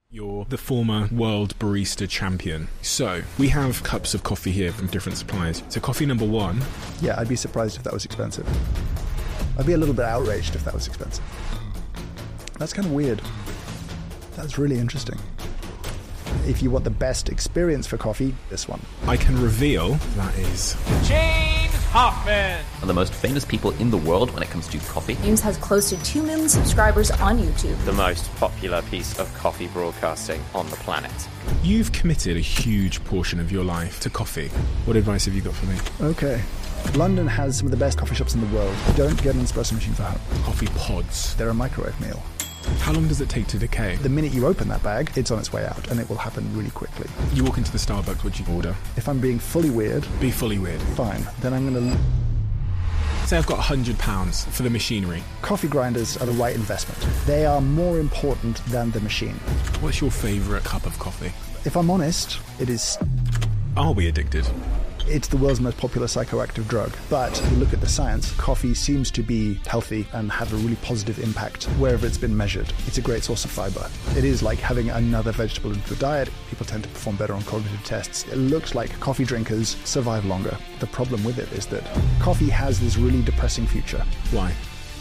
You're the former world barista champion. So we have cups of coffee here from different suppliers. So coffee number one. Yeah, I'd be surprised if that was expensive. I'd be a little bit outraged if that was expensive. That's kind of weird. That's really interesting. If you want the best experience for coffee, this one. I can reveal that is James Hoffmann. One of the most famous people in the world when it comes to coffee. James has close to 2 million subscribers on YouTube. The most popular piece of coffee broadcasting on the planet. You've committed a huge portion of your life to coffee. What advice have you got for me? Okay. London has some of the best coffee shops in the world. Don't get an espresso machine for home. Coffee pods. They're a microwave meal. How long does it take to decay? The minute you open that bag, it's on its way out, and it will happen really quickly. You walk into the Starbucks, what do you order? If I'm being fully weird, Be fully weird. fine. Then I'm going to... Say I've got £100 for the machinery. Coffee grinders are the right investment. They are more important than the machine. What's your favourite cup of coffee? If I'm honest, Are we addicted? it's the world's most popular psychoactive drug. But if you look at the science, coffee seems to be healthy and have a really positive impact wherever it's been measured. It's a great source of fiber. It is like having another vegetable into the diet. People tend to perform better on cognitive tests. It looks like coffee drinkers survive longer. The problem with it is that coffee has this really depressing future. Why?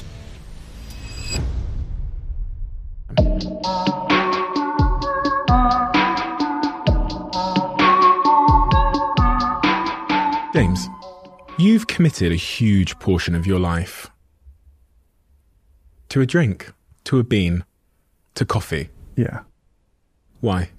James, you've committed a huge portion of your life to a drink, to a bean, to coffee. Yeah. Why?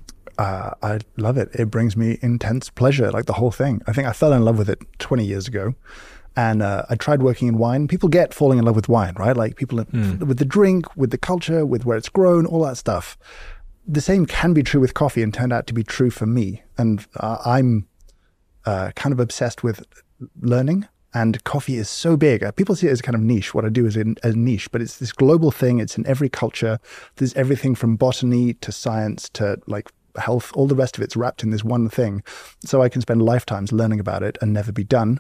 I love it. It brings me intense pleasure, like the whole thing. I think I fell in love with it 20 years ago. And I tried working in wine. People get falling in love with wine, right? Like people with the drink, with the culture, with where it's grown, all that stuff. The same can be true with coffee and turned out to be true for me. And I'm kind of obsessed with learning. And coffee is so big. People see it as kind of niche. What I do is a niche, but it's this global thing. It's in every culture. There's everything from botany to science to like health. All the rest of it's wrapped in this one thing. So I can spend lifetimes learning about it and never be done.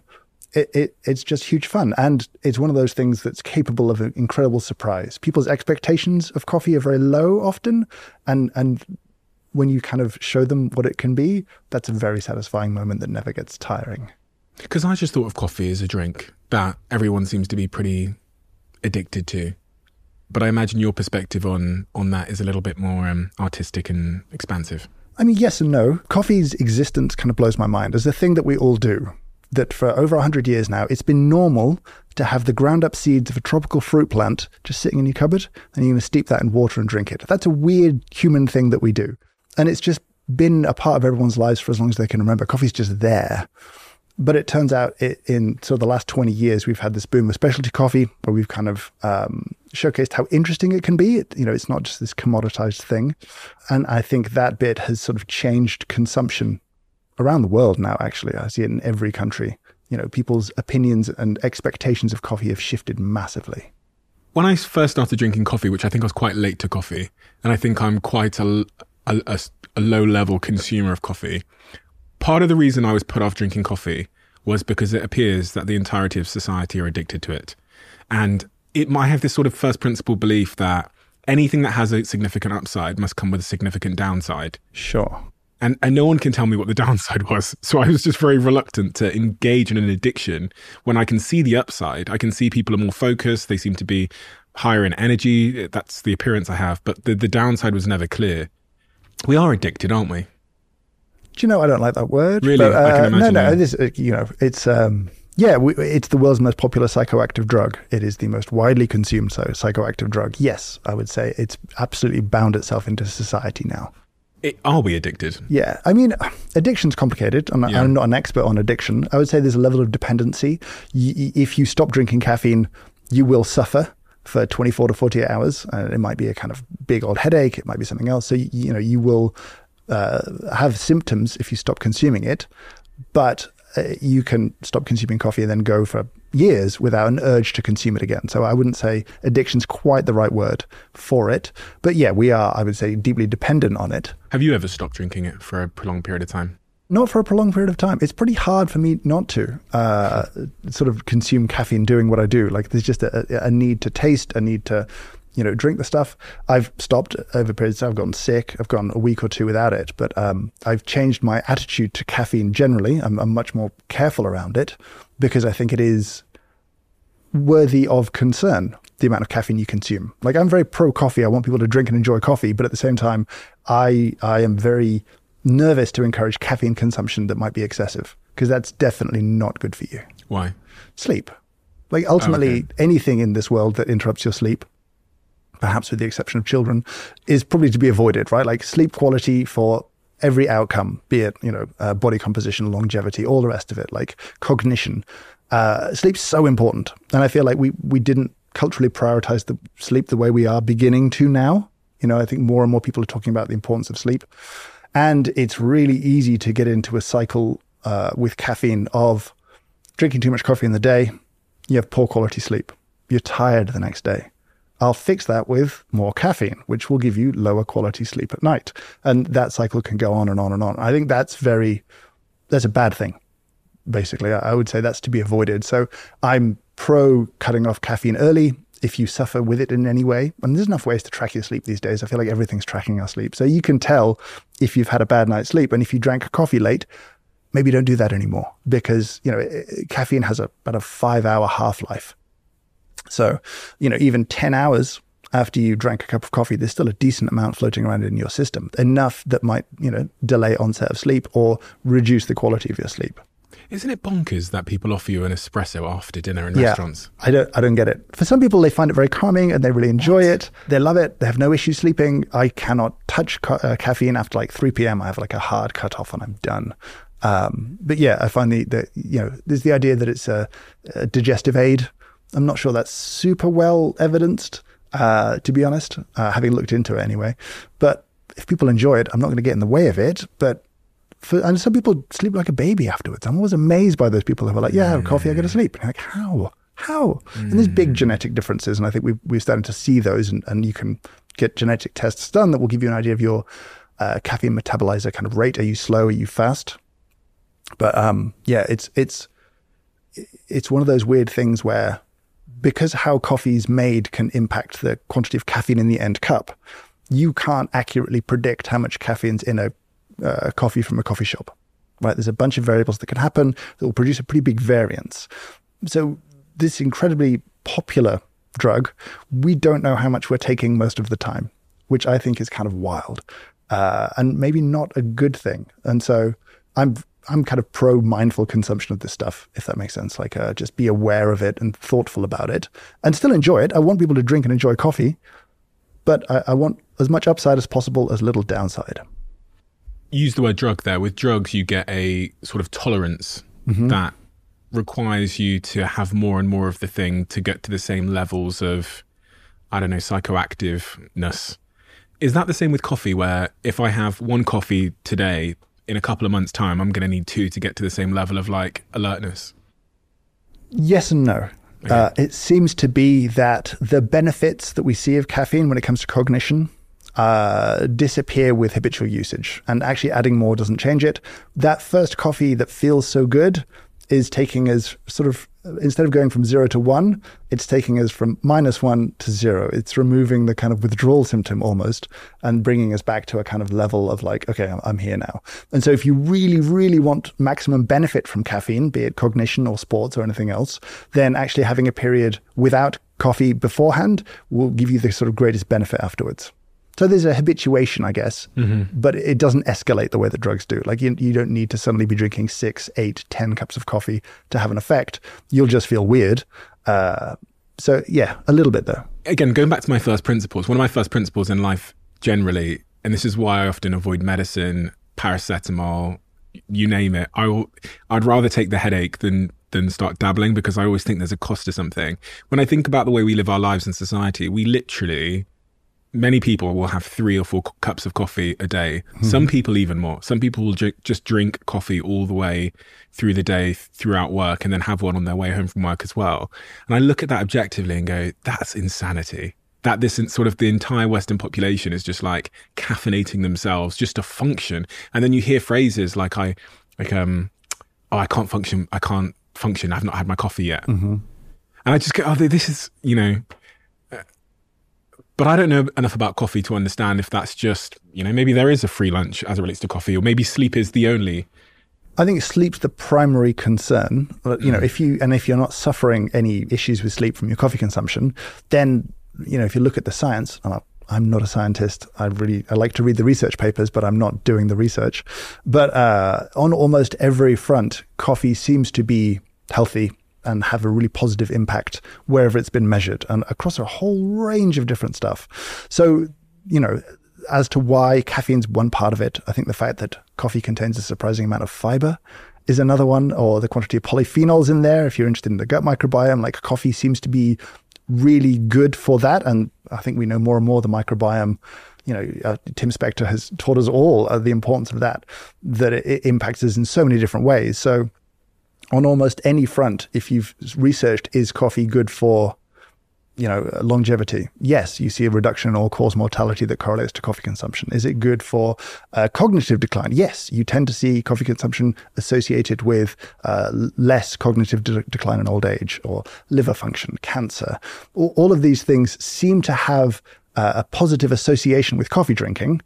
It's just huge fun. And it's one of those things that's capable of an incredible surprise. People's expectations of coffee are very low often. And when you kind of show them what it can be, that's a very satisfying moment that never gets tiring. Because I just thought of coffee as a drink that everyone seems to be pretty addicted to. But I imagine your perspective on that is a little bit more artistic and expansive. I mean, yes and no. Coffee's existence kind of blows my mind as a thing that we all do. That for over 100 years now, it's been normal to have the ground up seeds of a tropical fruit plant just sitting in your cupboard, and you're going to steep that in water and drink it. That's a weird human thing that we do. And it's just been a part of everyone's lives for as long as they can remember. Coffee's just there. But it turns out in sort of the last 20 years, we've had this boom of specialty coffee where we've kind of showcased how interesting it can be. It's not just this commoditized thing. And I think that bit has sort of changed consumption around the world now, actually. I see it in every country. People's opinions and expectations of coffee have shifted massively. When I first started drinking coffee, which I think I was quite late to coffee, and I think I'm quite a low-level consumer of coffee, part of the reason I was put off drinking coffee was because it appears that the entirety of society are addicted to it. And it might have this sort of first principle belief that anything that has a significant upside must come with a significant downside. Sure. And no one can tell me what the downside was. So I was just very reluctant to engage in an addiction when I can see the upside. I can see people are more focused. They seem to be higher in energy. That's the appearance I have. But the downside was never clear. We are addicted, aren't we? Do you know, I don't like that word. Really? But, I can imagine. No, it is, it's... it's the world's most popular psychoactive drug. It is the most widely consumed psychoactive drug. Yes, I would say it's absolutely bound itself into society now. Are we addicted? Yeah. I mean, addiction's complicated. I'm not an expert on addiction. I would say there's a level of dependency. If you stop drinking caffeine, you will suffer for 24 to 48 hours. It might be a kind of big old headache. It might be something else. So, you will have symptoms if you stop consuming it. But you can stop consuming coffee and then go for years without an urge to consume it again. So I wouldn't say addiction's quite the right word for it. But yeah, we are, I would say, deeply dependent on it. Have you ever stopped drinking it for a prolonged period of time? Not for a prolonged period of time. It's pretty hard for me not to sort of consume caffeine doing what I do. Like there's just a need to taste, a need to drink the stuff. I've stopped over periods. I've gotten sick. I've gone a week or two without it. But I've changed my attitude to caffeine generally. I'm much more careful around it because I think it is worthy of concern, the amount of caffeine you consume. Like, I'm very pro coffee. I want people to drink and enjoy coffee. But at the same time, I am very nervous to encourage caffeine consumption that might be excessive, because that's definitely not good for you. Why? Sleep. Like, ultimately, anything in this world that interrupts your sleep, perhaps with the exception of children, is probably to be avoided, right? Like, sleep quality for every outcome, be it, body composition, longevity, all the rest of it, like cognition. Sleep's so important. And I feel like we didn't culturally prioritize the sleep the way we are beginning to now. I think more and more people are talking about the importance of sleep. And it's really easy to get into a cycle with caffeine of drinking too much coffee in the day. You have poor quality sleep. You're tired the next day. I'll fix that with more caffeine, which will give you lower quality sleep at night. And that cycle can go on and on and on. I think that's a bad thing, basically. I would say that's to be avoided. So I'm pro cutting off caffeine early if you suffer with it in any way. And there's enough ways to track your sleep these days. I feel like everything's tracking our sleep. So you can tell if you've had a bad night's sleep. And if you drank a coffee late, maybe don't do that anymore, because, caffeine has about a 5-hour half-life. So, even 10 hours after you drank a cup of coffee, there's still a decent amount floating around in your system, enough that might, delay onset of sleep or reduce the quality of your sleep. Isn't it bonkers that people offer you an espresso after dinner in restaurants? I don't get it. For some people, they find it very calming and they really enjoy it. They love it. They have no issue sleeping. I cannot touch caffeine after like 3 p.m. I have like a hard cutoff and I'm done. But yeah, I find there's the idea that it's a digestive aid. I'm not sure that's super well evidenced, to be honest, having looked into it anyway. But if people enjoy it, I'm not going to get in the way of it. And some people sleep like a baby afterwards. I'm always amazed by those people who are like, yeah, I have coffee, I go to sleep. And you're like, how? And there's big genetic differences. And I think we're starting to see those. And you can get genetic tests done that will give you an idea of your caffeine metabolizer kind of rate. Are you slow? Are you fast? But it's one of those weird things where, because how coffee's made can impact the quantity of caffeine in the end cup, you can't accurately predict how much caffeine's in a coffee from a coffee shop, right? There's a bunch of variables that can happen that will produce a pretty big variance. So this incredibly popular drug, we don't know how much we're taking most of the time, which I think is kind of wild, and maybe not a good thing. And so I'm kind of pro mindful consumption of this stuff, if that makes sense. Like, just be aware of it and thoughtful about it and still enjoy it. I want people to drink and enjoy coffee, but I want as much upside as possible, as little downside. Use the word drug there. With drugs, you get a sort of tolerance that requires you to have more and more of the thing to get to the same levels of, psychoactiveness. Is that the same with coffee, where if I have one coffee today, in a couple of months' time, I'm going to need 2 to get to the same level of alertness? Yes and no. Okay. It seems to be that the benefits that we see of caffeine when it comes to cognition disappear with habitual usage, and actually adding more doesn't change it. That first coffee that feels so good is taking us sort of, instead of going from 0 to 1, it's taking us from -1 to 0. It's removing the kind of withdrawal symptom almost and bringing us back to a kind of level of like, okay, I'm here now. And so if you really, really want maximum benefit from caffeine, be it cognition or sports or anything else, then actually having a period without coffee beforehand will give you the sort of greatest benefit afterwards. So there's a habituation, I guess, but it doesn't escalate the way that drugs do. Like, you don't need to suddenly be drinking 6, 8, 10 cups of coffee to have an effect. You'll just feel weird. So yeah, a little bit though. Again, going back to my first principles, one of my first principles in life generally, and this is why I often avoid medicine, paracetamol, you name it. I'd rather take the headache than start dabbling, because I always think there's a cost to something. When I think about the way we live our lives in society, we literally... Many people will have 3 or 4 cups of coffee a day. Some people even more. Some people will just drink coffee all the way through the day, throughout work, and then have one on their way home from work as well. And I look at that objectively and go, that's insanity. That this sort of the entire Western population is just like caffeinating themselves just to function. And then you hear phrases like, I can't function. I've not had my coffee yet. And I just go, this is, But I don't know enough about coffee to understand if that's just, maybe there is a free lunch as it relates to coffee, or maybe sleep is the only. I think sleep's the primary concern. If you're not suffering any issues with sleep from your coffee consumption, then, if you look at the science, I'm not a scientist. I like to read the research papers, but I'm not doing the research. But on almost every front, coffee seems to be healthy and have a really positive impact wherever it's been measured and across a whole range of different stuff. So, as to why caffeine's one part of it, I think the fact that coffee contains a surprising amount of fiber is another one, or the quantity of polyphenols in there. If you're interested in the gut microbiome, like coffee seems to be really good for that. And I think we know more and more the microbiome, Tim Spector has taught us all the importance of that it impacts us in so many different ways. So on almost any front, if you've researched, is coffee good for longevity? Yes, you see a reduction in all-cause mortality that correlates to coffee consumption. Is it good for cognitive decline? Yes, you tend to see coffee consumption associated with less cognitive decline in old age, or liver function, cancer. All of these things seem to have a positive association with coffee drinking,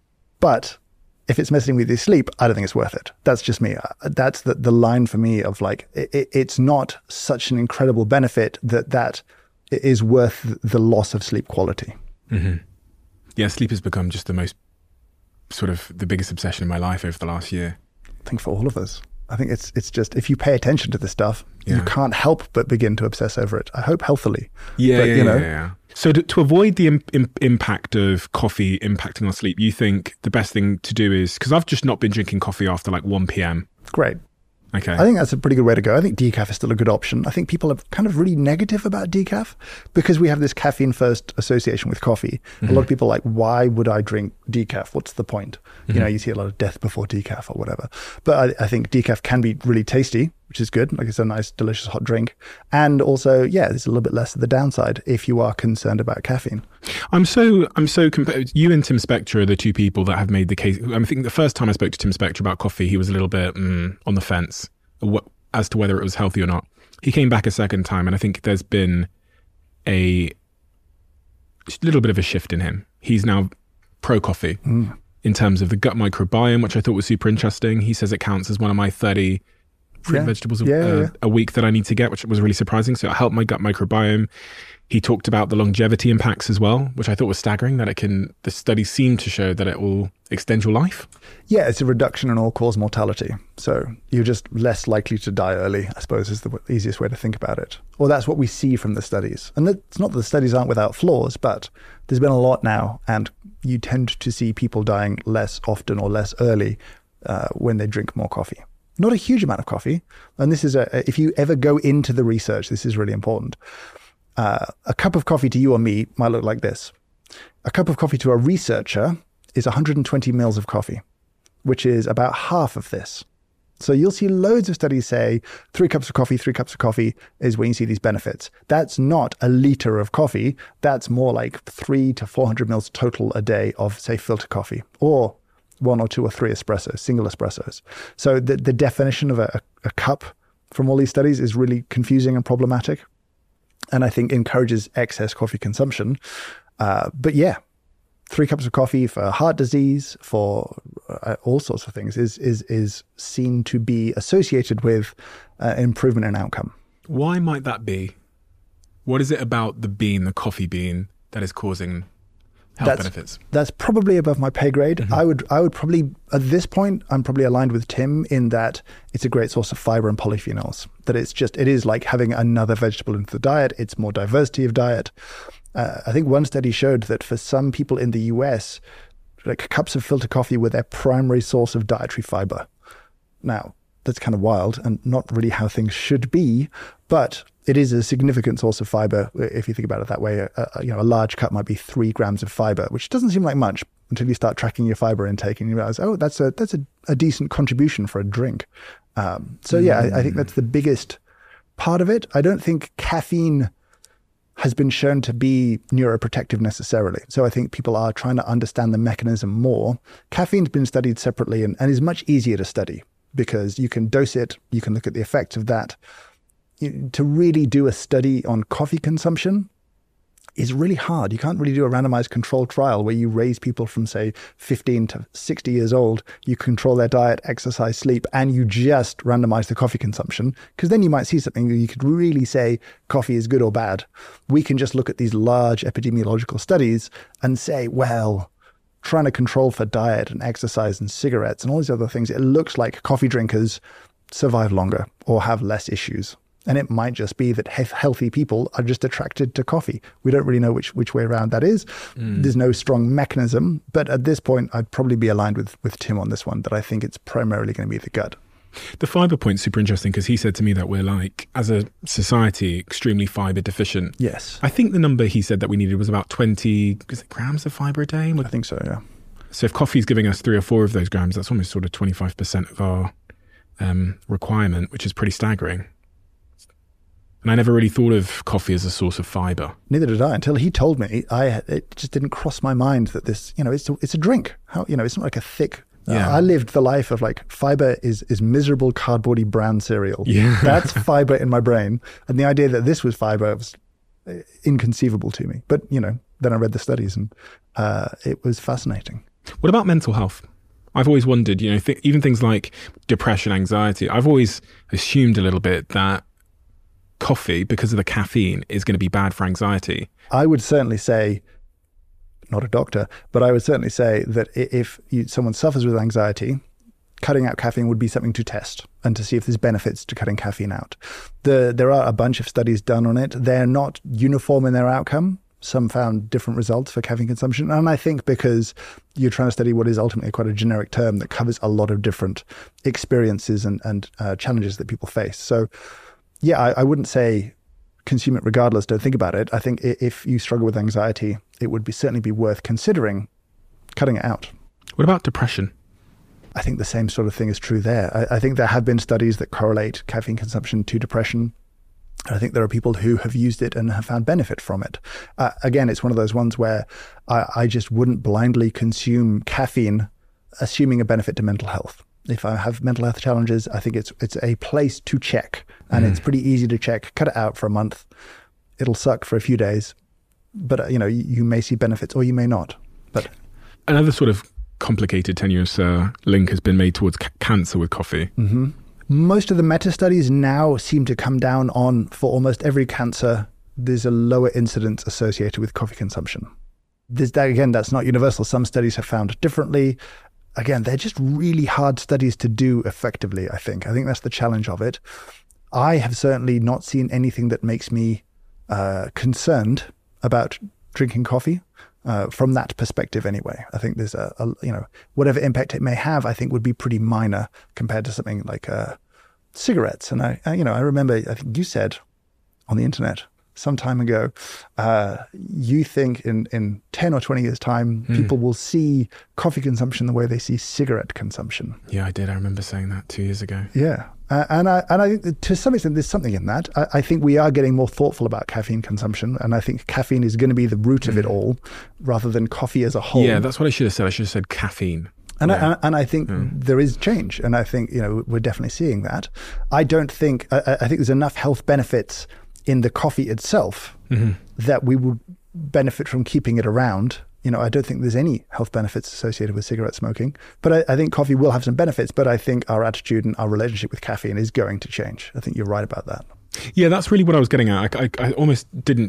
but if it's messing with your sleep, I don't think it's worth it. That's just me. That's the line for me of it's not such an incredible benefit that it is worth the loss of sleep quality. Mm-hmm. Yeah, sleep has become just the most sort of the biggest obsession in my life over the last year. I think for all of us. I think it's just, if you pay attention to this stuff, you can't help but begin to obsess over it. I hope healthily. Yeah. So to avoid the impact of coffee impacting on sleep, you think the best thing to do is, because I've just not been drinking coffee after 1 p.m. Great. Okay. I think that's a pretty good way to go. I think decaf is still a good option. I think people are kind of really negative about decaf because we have this caffeine first association with coffee. Mm-hmm. A lot of people are like, why would I drink decaf? What's the point? Mm-hmm. You see a lot of death before decaf or whatever. But I think decaf can be really tasty, which is good. Like, it's a nice, delicious hot drink. And also, there's a little bit less of the downside if you are concerned about caffeine. I'm so you and Tim Spector are the two people that have made the case. I think the first time I spoke to Tim Spector about coffee, he was a little bit on the fence as to whether it was healthy or not. He came back a second time, and I think there's been a little bit of a shift in him. He's now pro coffee in terms of the gut microbiome, which I thought was super interesting. He says it counts as one of my 30 fruit and vegetables a week that I need to get, which was really surprising. So it helped my gut microbiome. He talked about the longevity impacts as well, which I thought was staggering, that the studies seem to show that it will extend your life. Yeah, it's a reduction in all-cause mortality. So you're just less likely to die early, I suppose, is the easiest way to think about it. Or that's what we see from the studies. And it's not that the studies aren't without flaws, but there's been a lot now, and you tend to see people dying less often or less early when they drink more coffee. Not a huge amount of coffee. And this is if you ever go into the research, this is really important. A cup of coffee to you or me might look like this. A cup of coffee to a researcher is 120 mils of coffee, which is about half of this. So you'll see loads of studies say 3 cups of coffee is when you see these benefits. That's not a liter of coffee. That's more like 300 to 400 mils total a day of, say, filter coffee, or 1 or 2 or 3 espressos, single espressos. So the definition of a cup from all these studies is really confusing and problematic, and I think encourages excess coffee consumption. But 3 cups of coffee for heart disease, for all sorts of things, is seen to be associated with improvement in outcome. Why might that be? What is it about the coffee bean, that is causing health benefits? That's probably above my pay grade. Mm-hmm. I would probably, at this point, I'm probably aligned with Tim in that it's a great source of fiber and polyphenols. That it is like having another vegetable into the diet. It's more diversity of diet. I think one study showed that for some people in the US, like, cups of filter coffee were their primary source of dietary fiber. Now, that's kind of wild and not really how things should be, but it is a significant source of fiber if you think about it that way. A large cup might be 3 grams of fiber, which doesn't seem like much until you start tracking your fiber intake and you realize, oh, that's a decent contribution for a drink. I think that's the biggest part of it. I don't think caffeine has been shown to be neuroprotective necessarily. So I think people are trying to understand the mechanism more. Caffeine's been studied separately and is much easier to study because you can dose it, you can look at the effects of that. To really do a study on coffee consumption is really hard. You can't really do a randomized controlled trial where you raise people from, say, 15 to 60 years old, you control their diet, exercise, sleep, and you just randomize the coffee consumption, because then you might see something that you could really say coffee is good or bad. We can just look at these large epidemiological studies and say, well, trying to control for diet and exercise and cigarettes and all these other things, it looks like coffee drinkers survive longer or have less issues. And it might just be that healthy people are just attracted to coffee. We don't really know which way around that is. There's no strong mechanism. But at this point, I'd probably be aligned with Tim on this one, that I think it's primarily going to be the gut. The fiber point's super interesting because he said to me that we're like, as a society, extremely fiber deficient. Yes. I think the number he said that we needed was about 20 grams of fiber a day. I think so, yeah. So if coffee's giving us 3 or 4 of those grams, that's almost sort of 25% of our requirement, which is pretty staggering. And I never really thought of coffee as a source of fiber. Neither did I until he told me. It just didn't cross my mind that this, it's a drink. How, it's not like a thick. Yeah. I lived the life of like fiber is miserable cardboardy brown cereal. Yeah. That's fiber in my brain, and the idea that this was fiber was inconceivable to me. But then I read the studies, and it was fascinating. What about mental health? I've always wondered, even things like depression, anxiety. I've always assumed a little bit that coffee, because of the caffeine, is going to be bad for anxiety. I would certainly say, not a doctor, but I would certainly say that if someone suffers with anxiety, cutting out caffeine would be something to test and to see if there's benefits to cutting caffeine out. There are a bunch of studies done on it. They're not uniform in their outcome. Some found different results for caffeine consumption. And I think because you're trying to study what is ultimately quite a generic term that covers a lot of different experiences and challenges that people face. So yeah, I wouldn't say consume it regardless, don't think about it. I think if you struggle with anxiety, it would certainly be worth considering cutting it out. What about depression? I think the same sort of thing is true there. I think there have been studies that correlate caffeine consumption to depression. I think there are people who have used it and have found benefit from it. Again, it's one of those ones where I just wouldn't blindly consume caffeine, assuming a benefit to mental health. If I have mental health challenges, I think it's a place to check, and it's pretty easy to check. Cut it out for a month. It'll suck for a few days, but you may see benefits or you may not. But another sort of complicated, tenuous link has been made towards cancer with coffee. Mm-hmm. Most of the meta studies now seem to come down on, for almost every cancer, there's a lower incidence associated with coffee consumption. That's not universal. Some studies have found differently. Again, they're just really hard studies to do effectively, I think. I think that's the challenge of it. I have certainly not seen anything that makes me concerned about drinking coffee from that perspective anyway. I think there's whatever impact it may have, I think would be pretty minor compared to something like cigarettes. And I remember, I think you said on the internet some time ago, you think in 10 or 20 years' time, people will see coffee consumption the way they see cigarette consumption. Yeah, I did. I remember saying that 2 years ago. Yeah. And I think to some extent, there's something in that. I think we are getting more thoughtful about caffeine consumption, and I think caffeine is going to be the root of it all rather than coffee as a whole. Yeah, that's what I should have said. I should have said caffeine. And I think there is change, and I think we're definitely seeing that. I don't think I think there's enough health benefits in the coffee itself that we would benefit from keeping it around. I don't think there's any health benefits associated with cigarette smoking, but I think coffee will have some benefits. But I think our attitude and our relationship with caffeine is going to change. I think you're right about that. Yeah, that's really what I was getting at. I almost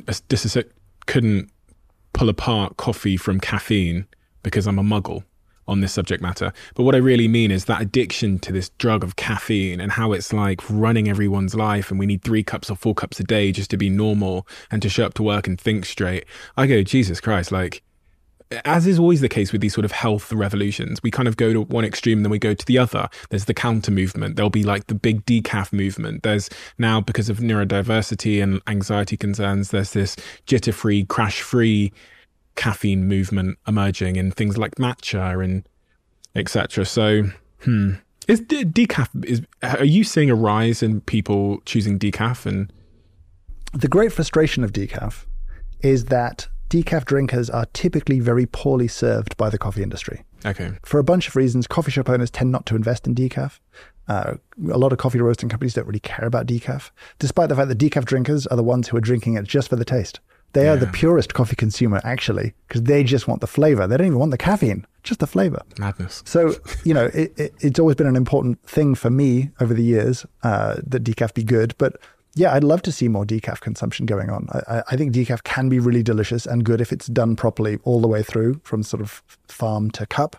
couldn't pull apart coffee from caffeine because I'm a muggle on this subject matter. But what I really mean is that addiction to this drug of caffeine and how it's like running everyone's life, and we need 3 cups or 4 cups a day just to be normal and to show up to work and think straight. I go, Jesus Christ, like, as is always the case with these sort of health revolutions, we kind of go to one extreme and then we go to the other. There's the counter movement. There'll be like the big decaf movement. There's now, because of neurodiversity and anxiety concerns, there's this jitter-free, crash-free caffeine movement emerging in things like matcha and etc. So, is decaf? Are you seeing a rise in people choosing decaf? And the great frustration of decaf is that decaf drinkers are typically very poorly served by the coffee industry. Okay. For a bunch of reasons, coffee shop owners tend not to invest in decaf. A lot of coffee roasting companies don't really care about decaf, despite the fact that decaf drinkers are the ones who are drinking it just for the taste. They are the purest coffee consumer, actually, because they just want the flavor. They don't even want the caffeine, just the flavor. Madness. So, it's always been an important thing for me over the years that decaf be good. But yeah, I'd love to see more decaf consumption going on. I think decaf can be really delicious and good if it's done properly all the way through from sort of farm to cup.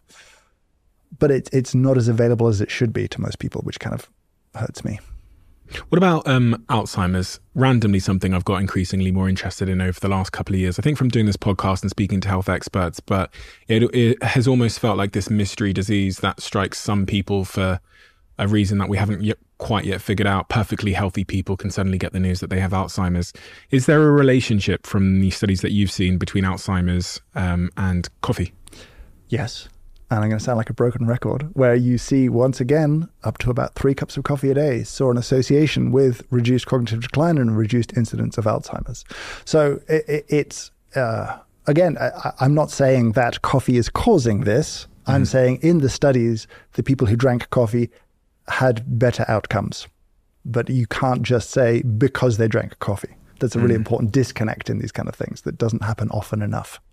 But it's not as available as it should be to most people, which kind of hurts me. What about Alzheimer's? Randomly something I've got increasingly more interested in over the last couple of years. I think from doing this podcast and speaking to health experts, but it has almost felt like this mystery disease that strikes some people for a reason that we haven't quite yet figured out. Perfectly healthy people can suddenly get the news that they have Alzheimer's. Is there a relationship from the studies that you've seen between Alzheimer's and coffee? Yes. And I'm going to sound like a broken record, where you see, once again, up to about 3 cups of coffee a day saw an association with reduced cognitive decline and reduced incidence of Alzheimer's. So it's, again, I'm not saying that coffee is causing this. I'm saying in the studies, the people who drank coffee had better outcomes. But you can't just say because they drank coffee. That's a really important disconnect in these kind of things that doesn't happen often enough.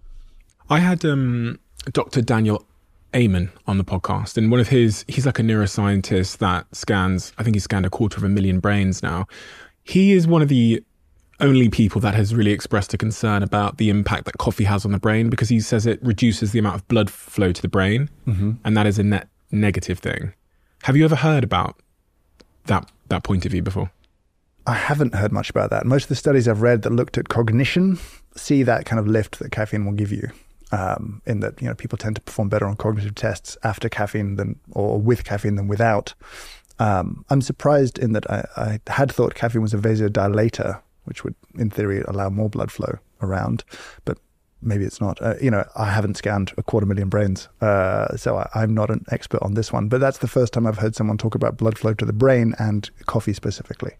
I had Dr. Daniel Amen on the podcast, and he's like a neuroscientist that scans, I think he's scanned 250,000 brains now. He is one of the only people that has really expressed a concern about the impact that coffee has on the brain, because he says it reduces the amount of blood flow to the brain, and that is a net negative thing. Have you ever heard about that point of view before? I haven't heard much about that. Most of the studies I've read that looked at cognition see that kind of lift that caffeine will give you. In that, people tend to perform better on cognitive tests after caffeine or with caffeine than without. I'm surprised in that I had thought caffeine was a vasodilator, which would, in theory, allow more blood flow around, but maybe it's not. I haven't scanned 250,000 brains, so I'm not an expert on this one. But that's the first time I've heard someone talk about blood flow to the brain and coffee specifically.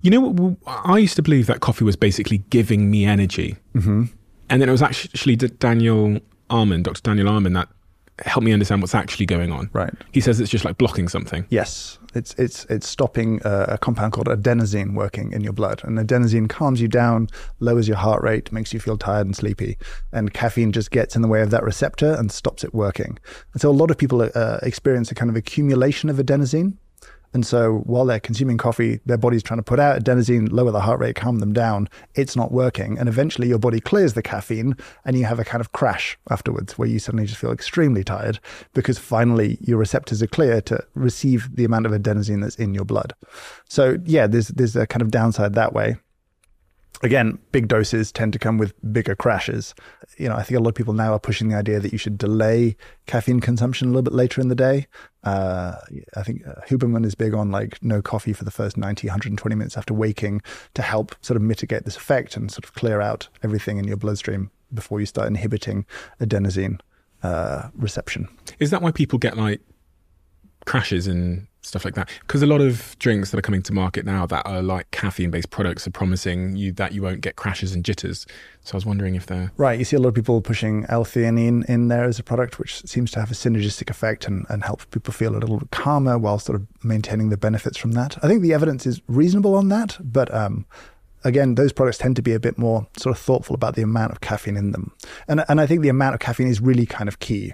I used to believe that coffee was basically giving me energy. And then it was actually Dr. Daniel Amen, that helped me understand what's actually going on. Right. He says it's just like blocking something. Yes. It's stopping a compound called adenosine working in your blood. And adenosine calms you down, lowers your heart rate, makes you feel tired and sleepy. And caffeine just gets in the way of that receptor and stops it working. And so a lot of people experience a kind of accumulation of adenosine. And so while they're consuming coffee, their body's trying to put out adenosine, lower the heart rate, calm them down. It's not working. And eventually your body clears the caffeine and you have a kind of crash afterwards where you suddenly just feel extremely tired because finally your receptors are clear to receive the amount of adenosine that's in your blood. So yeah, there's a kind of downside that way. Again, big doses tend to come with bigger crashes. I think a lot of people now are pushing the idea that you should delay caffeine consumption a little bit later in the day. I think Huberman is big on no coffee for the first 90, 120 minutes after waking to help sort of mitigate this effect and sort of clear out everything in your bloodstream before you start inhibiting adenosine reception. Is that why people get crashes and stuff like that? Because a lot of drinks that are coming to market now that are like caffeine-based products are promising you that you won't get crashes and jitters. So I was wondering if they're... Right, you see a lot of people pushing L-theanine in there as a product, which seems to have a synergistic effect and help people feel a little bit calmer while sort of maintaining the benefits from that. I think the evidence is reasonable on that, but again, those products tend to be a bit more sort of thoughtful about the amount of caffeine in them. And I think the amount of caffeine is really kind of key.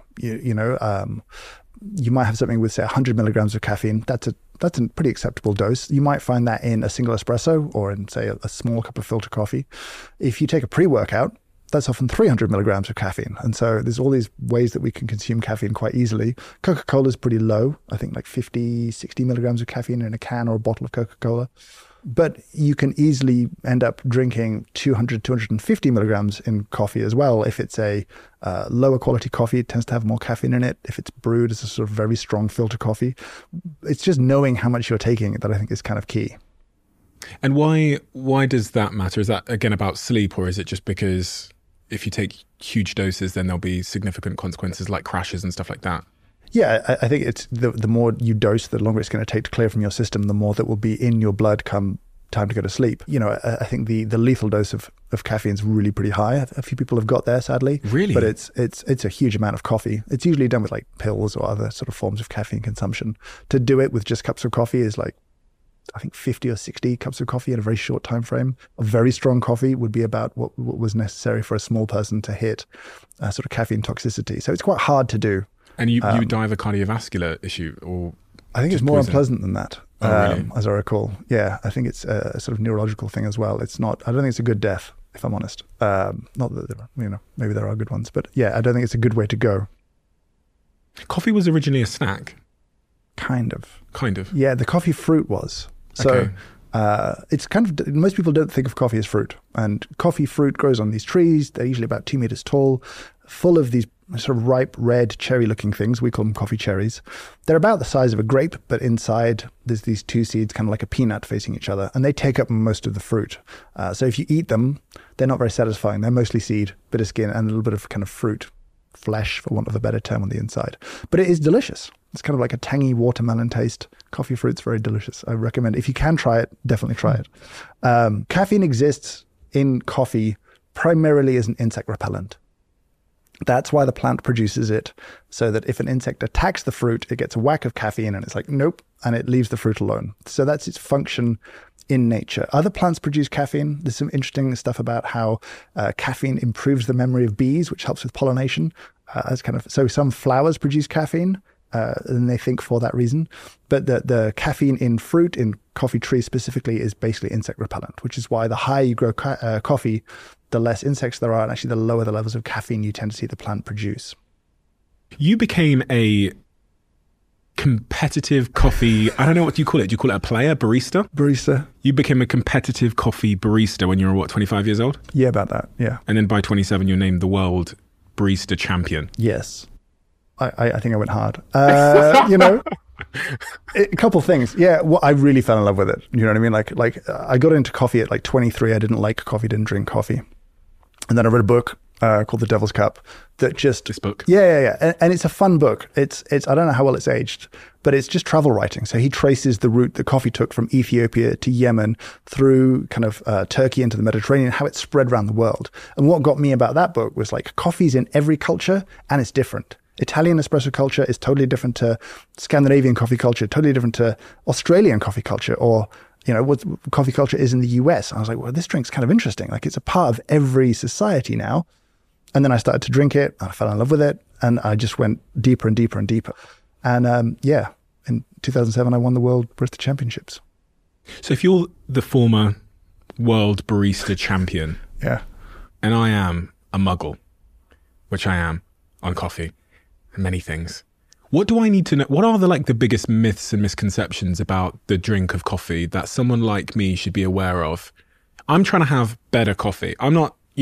You might have something with, say, 100 milligrams of caffeine. That's a pretty acceptable dose. You might find that in a single espresso or in, say, a small cup of filter coffee. If you take a pre-workout, that's often 300 milligrams of caffeine. And so there's all these ways that we can consume caffeine quite easily. Coca-Cola is pretty low. I think 50, 60 milligrams of caffeine in a can or a bottle of Coca-Cola. But you can easily end up drinking 200, 250 milligrams in coffee as well. If it's a lower quality coffee, it tends to have more caffeine in it. If it's brewed as a sort of very strong filter coffee, it's just knowing how much you're taking that I think is kind of key. And why does that matter? Is that, again, about sleep, or is it just because if you take huge doses, then there'll be significant consequences like crashes and stuff like that? Yeah, I think it's the more you dose, the longer it's going to take to clear from your system, the more that will be in your blood come time to go to sleep. I think the lethal dose of caffeine is really pretty high. A few people have got there, sadly. Really? But it's a huge amount of coffee. It's usually done with pills or other sort of forms of caffeine consumption. To do it with just cups of coffee is I think 50 or 60 cups of coffee in a very short time frame. A very strong coffee would be about what was necessary for a small person to hit sort of caffeine toxicity. So it's quite hard to do. And you die of a cardiovascular issue, or I think it's more unpleasant than that. Really? As I recall. Yeah, I think it's a sort of neurological thing as well. It's not. I don't think it's a good death, if I'm honest. Not that maybe there are good ones, but yeah, I don't think it's a good way to go. Coffee was originally a snack. Kind of. Yeah, the coffee fruit was. So Okay. it's kind of, most people don't think of coffee as fruit. And coffee fruit grows on these trees. They're usually about 2 meters tall, full of these sort of ripe, red, cherry-looking things. We call them coffee cherries. They're about the size of a grape, but inside there's these two seeds, kind of like a peanut facing each other, and they take up most of the fruit. So if you eat them, they're not very satisfying. They're mostly seed, bit of skin, and a little bit of kind of fruit flesh, for want of a better term, on the inside. But it is delicious. It's kind of like a tangy watermelon taste. Coffee fruit's very delicious. I recommend, if you can try it, definitely try it. Caffeine exists in coffee primarily as an insect repellent. That's why the plant produces it, so that if an insect attacks the fruit, it gets a whack of caffeine and it's like, nope, and it leaves the fruit alone. So that's its function in nature. Other plants produce caffeine. There's some interesting stuff about how caffeine improves the memory of bees, which helps with pollination. So some flowers produce caffeine, and they think for that reason. But the caffeine in fruit, in coffee trees specifically, is basically insect repellent, which is why the higher you grow coffee, the less insects there are, and actually the lower the levels of caffeine you tend to see the plant produce. You became a competitive coffee, I don't know, what do you call it? Do you call it a player, barista? Barista. You became a competitive coffee barista when you were, 25 years old? Yeah, about that, yeah. And then by 27, you're named the world barista champion. Yes. I think I went hard. A couple things. Yeah, I really fell in love with it. You know what I mean? Like I got into coffee at like 23. I didn't like coffee, didn't drink coffee. And then I read a book called The Devil's Cup that just... This book? Yeah. And it's a fun book. It's I don't know how well it's aged, but it's just travel writing. So he traces the route that coffee took from Ethiopia to Yemen through kind of Turkey into the Mediterranean, how it spread around the world. And what got me about that book was like coffee's in every culture and it's different. Italian espresso culture is totally different to Scandinavian coffee culture, totally different to Australian coffee culture, or, what coffee culture is in the US. I was like, well, this drink's kind of interesting. Like, it's a part of every society now. And then I started to drink it, and I fell in love with it, and I just went deeper and deeper and deeper. And in 2007, I won the World Barista Championships. So if you're the former world barista champion, yeah, and I am a muggle, which I am on coffee, and many things. What do I need to know? What are the biggest myths and misconceptions about the drink of coffee that someone like me should be aware of? I'm trying to have better coffee. I'm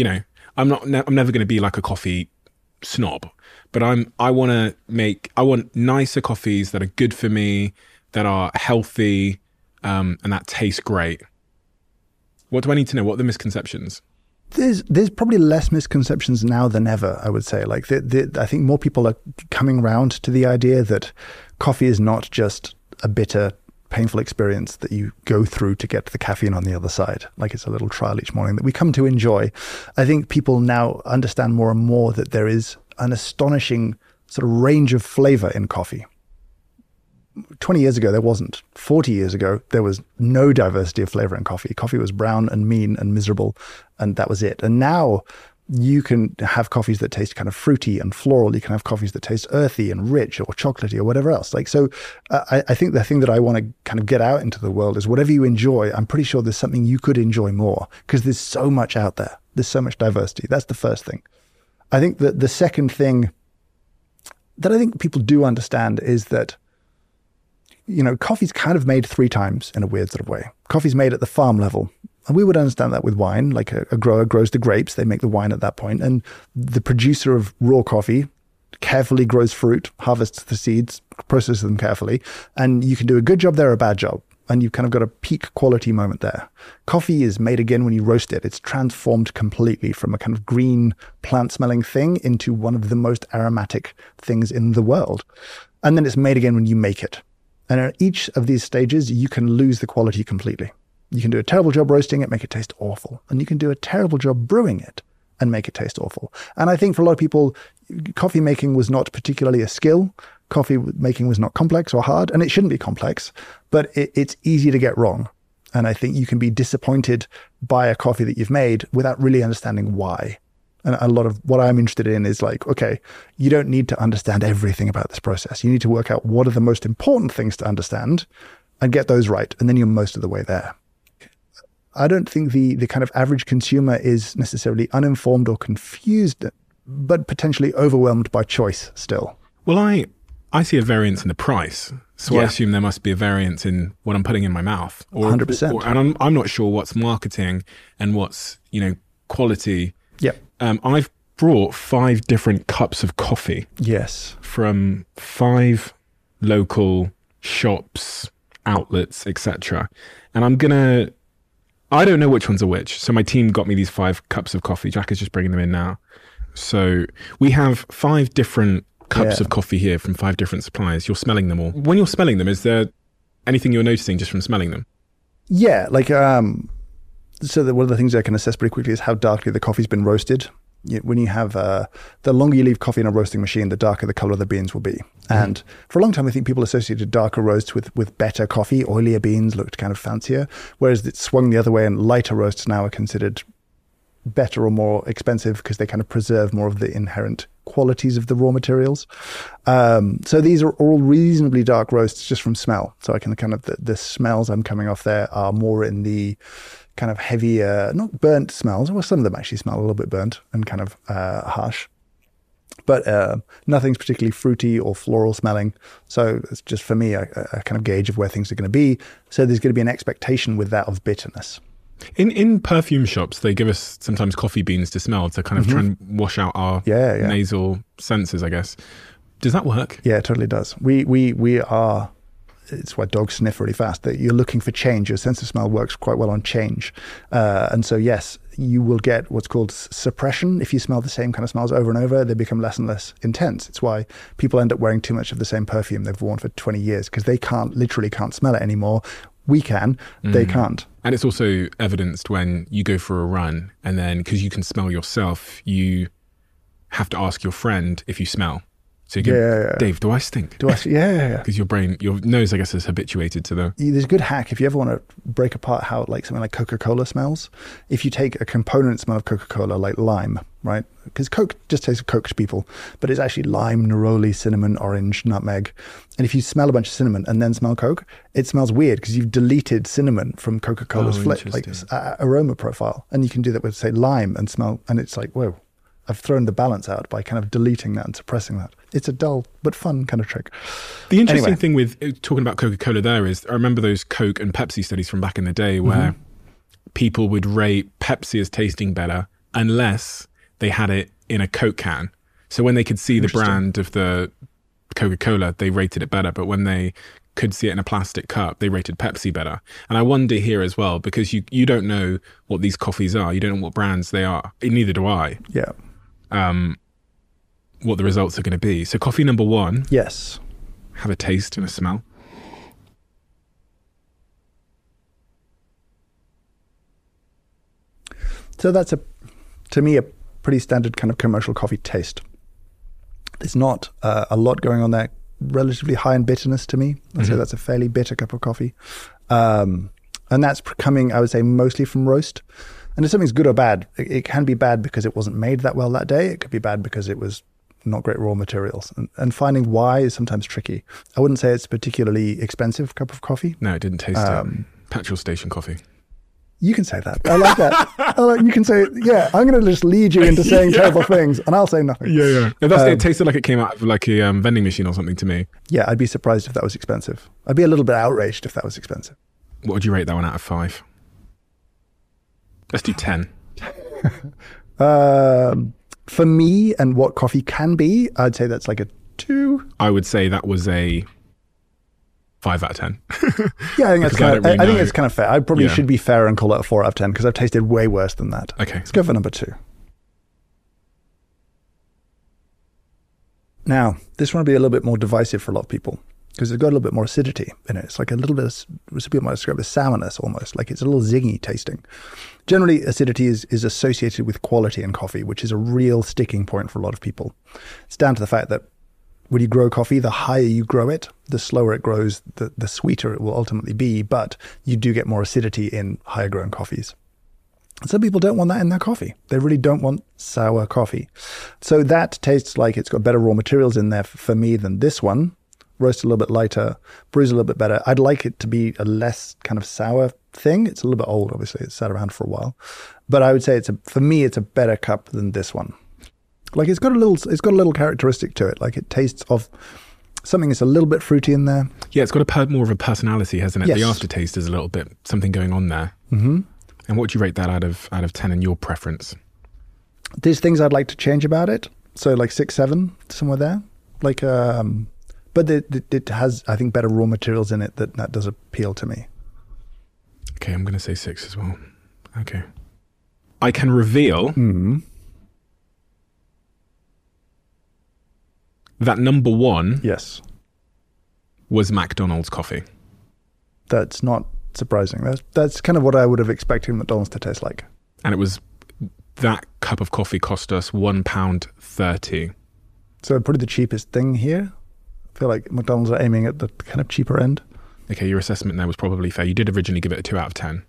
never going to be like a coffee snob, but I want nicer coffees that are good for me, that are healthy, and that taste great. What do I need to know? What are the misconceptions? There's probably less misconceptions now than ever, I would say. Like I think more people are coming around to the idea that coffee is not just a bitter, painful experience that you go through to get the caffeine on the other side. Like it's a little trial each morning that we come to enjoy. I think people now understand more and more that there is an astonishing sort of range of flavor in coffee. 20 years ago, there wasn't. 40 years ago, there was no diversity of flavor in coffee. Coffee was brown and mean and miserable, and that was it. And now you can have coffees that taste kind of fruity and floral. You can have coffees that taste earthy and rich or chocolatey or whatever else. I think the thing that I want to kind of get out into the world is whatever you enjoy, I'm pretty sure there's something you could enjoy more because there's so much out there. There's so much diversity. That's the first thing. I think that the second thing that I think people do understand is that coffee's kind of made 3 times in a weird sort of way. Coffee's made at the farm level. And we would understand that with wine. Like a grower grows the grapes, they make the wine at that point. And the producer of raw coffee carefully grows fruit, harvests the seeds, processes them carefully. And you can do a good job there or a bad job. And you've kind of got a peak quality moment there. Coffee is made again when you roast it. It's transformed completely from a kind of green plant-smelling thing into one of the most aromatic things in the world. And then it's made again when you make it. And at each of these stages, you can lose the quality completely. You can do a terrible job roasting it, make it taste awful. And you can do a terrible job brewing it and make it taste awful. And I think for a lot of people, coffee making was not particularly a skill. coffee making was not complex or hard, and it shouldn't be complex, but it's easy to get wrong. And I think you can be disappointed by a coffee that you've made without really understanding why. And a lot of what I'm interested in is like, okay, you don't need to understand everything about this process. You need to work out what are the most important things to understand and get those right. And then you're most of the way there. I don't think the kind of average consumer is necessarily uninformed or confused, but potentially overwhelmed by choice still. Well, I see a variance in the price. So I assume there must be a variance in what I'm putting in my mouth. 100%. And I'm not sure what's marketing and what's, quality. Yep. I've brought 5 different cups of coffee. Yes. From 5 local shops, outlets, etc. And I don't know which ones are which. So my team got me these 5 cups of coffee. Jack is just bringing them in now. So we have 5 different cups of coffee here from 5 different suppliers. You're smelling them all. When you're smelling them, is there anything you're noticing just from smelling them? Yeah, like so one of the things I can assess pretty quickly is how darkly the coffee's been roasted. When you have the longer you leave coffee in a roasting machine, the darker the color of the beans will be. And for a long time, I think people associated darker roasts with better coffee. Oilier beans looked kind of fancier, whereas it swung the other way, and lighter roasts now are considered better or more expensive because they kind of preserve more of the inherent qualities of the raw materials. So these are all reasonably dark roasts just from smell. So I can kind of, the smells I'm coming off there are more in the kind of heavier, not burnt smells. Well, some of them actually smell a little bit burnt and kind of harsh. But nothing's particularly fruity or floral smelling. So it's just, for me, a kind of gauge of where things are going to be. So there's going to be an expectation with that of bitterness. In perfume shops, they give us sometimes coffee beans to smell to kind of try and wash out our nasal senses, I guess. Does that work? Yeah, it totally does. We are, it's why dogs sniff really fast, that you're looking for change. Your sense of smell works quite well on change. And so, yes, you will get what's called suppression. If you smell the same kind of smells over and over, they become less and less intense. It's why people end up wearing too much of the same perfume they've worn for 20 years, because they literally can't smell it anymore. We can, they can't. And it's also evidenced when you go for a run, and then because you can smell yourself, you have to ask your friend if you smell. So you go, Dave, do I stink? Do I? Yeah. Because your nose, I guess, is habituated to the... There's a good hack if you ever want to break apart how like something like Coca-Cola smells. If you take a component smell of Coca-Cola, like lime, right? Because Coke just tastes of Coke to people, but it's actually lime, neroli, cinnamon, orange, nutmeg. And if you smell a bunch of cinnamon and then smell Coke, it smells weird because you've deleted cinnamon from Coca-Cola's aroma profile. And you can do that with, say, lime and smell, and it's like, whoa. I've thrown the balance out by kind of deleting that and suppressing that. It's a dull but fun kind of trick. The interesting thing with talking about Coca-Cola there is, I remember those Coke and Pepsi studies from back in the day where people would rate Pepsi as tasting better unless they had it in a Coke can. So when they could see the brand of the Coca-Cola, they rated it better. But when they could see it in a plastic cup, they rated Pepsi better. And I wonder here as well, because you don't know what these coffees are. You don't know what brands they are. Neither do I. Yeah. What the results are going to be. So coffee number 1. Yes. Have a taste and a smell. So that's to me, a pretty standard kind of commercial coffee taste. There's not a lot going on there. Relatively high in bitterness to me. I'd say that's a fairly bitter cup of coffee. And that's coming, I would say, mostly from roast. And if something's good or bad, it can be bad because it wasn't made that well that day. It could be bad because it was not great raw materials. And finding why is sometimes tricky. I wouldn't say it's a particularly expensive cup of coffee. No, it didn't taste it. Petrol station coffee. You can say that. I like that. You can say, yeah, I'm going to just lead you into saying terrible things, and I'll say nothing. Yeah. It tasted like it came out of like a vending machine or something to me. Yeah, I'd be surprised if that was expensive. I'd be a little bit outraged if that was expensive. What would you rate that one out of 5? Let's do 10. For me and what coffee can be, I'd say that's like a 2. I would say that was a 5 out of 10. Yeah, I think I think it's kind of fair. I probably should be fair and call it a 4 out of 10 because I've tasted way worse than that. Okay. Let's go for number 2. Now, this one will be a little bit more divisive for a lot of people because it's got a little bit more acidity in it. It's like a little bit of, some people might describe it as sourness almost, like it's a little zingy tasting. Generally, acidity is associated with quality in coffee, which is a real sticking point for a lot of people. It's down to the fact that when you grow coffee, the higher you grow it, the slower it grows, the sweeter it will ultimately be, but you do get more acidity in higher grown coffees. Some people don't want that in their coffee. They really don't want sour coffee. So that tastes like it's got better raw materials in there for me than this one. Roast a little bit lighter, brews a little bit better. I'd like it to be a less kind of sour thing. It's a little bit old, obviously. It's sat around for a while. But I would say for me, it's a better cup than this one. Like it's got a little characteristic to it. Like it tastes of something that's a little bit fruity in there. Yeah, it's got more of a personality, hasn't it? Yes. The aftertaste is a little bit something going on there. Mm-hmm. And what would you rate that out of 10 in your preference? There's things I'd like to change about it. So like 6, 7, somewhere there. Like, but it has, I think, better raw materials in it that does appeal to me. Okay, I'm going to say 6 as well. Okay. I can reveal that number 1 Yes. was McDonald's coffee. That's not surprising. That's kind of what I would have expected McDonald's to taste like. And that cup of coffee cost us £1.30. So probably the cheapest thing here. I feel like McDonald's are aiming at the kind of cheaper end. Okay, your assessment there was probably fair. You did originally give it a 2 out of 10.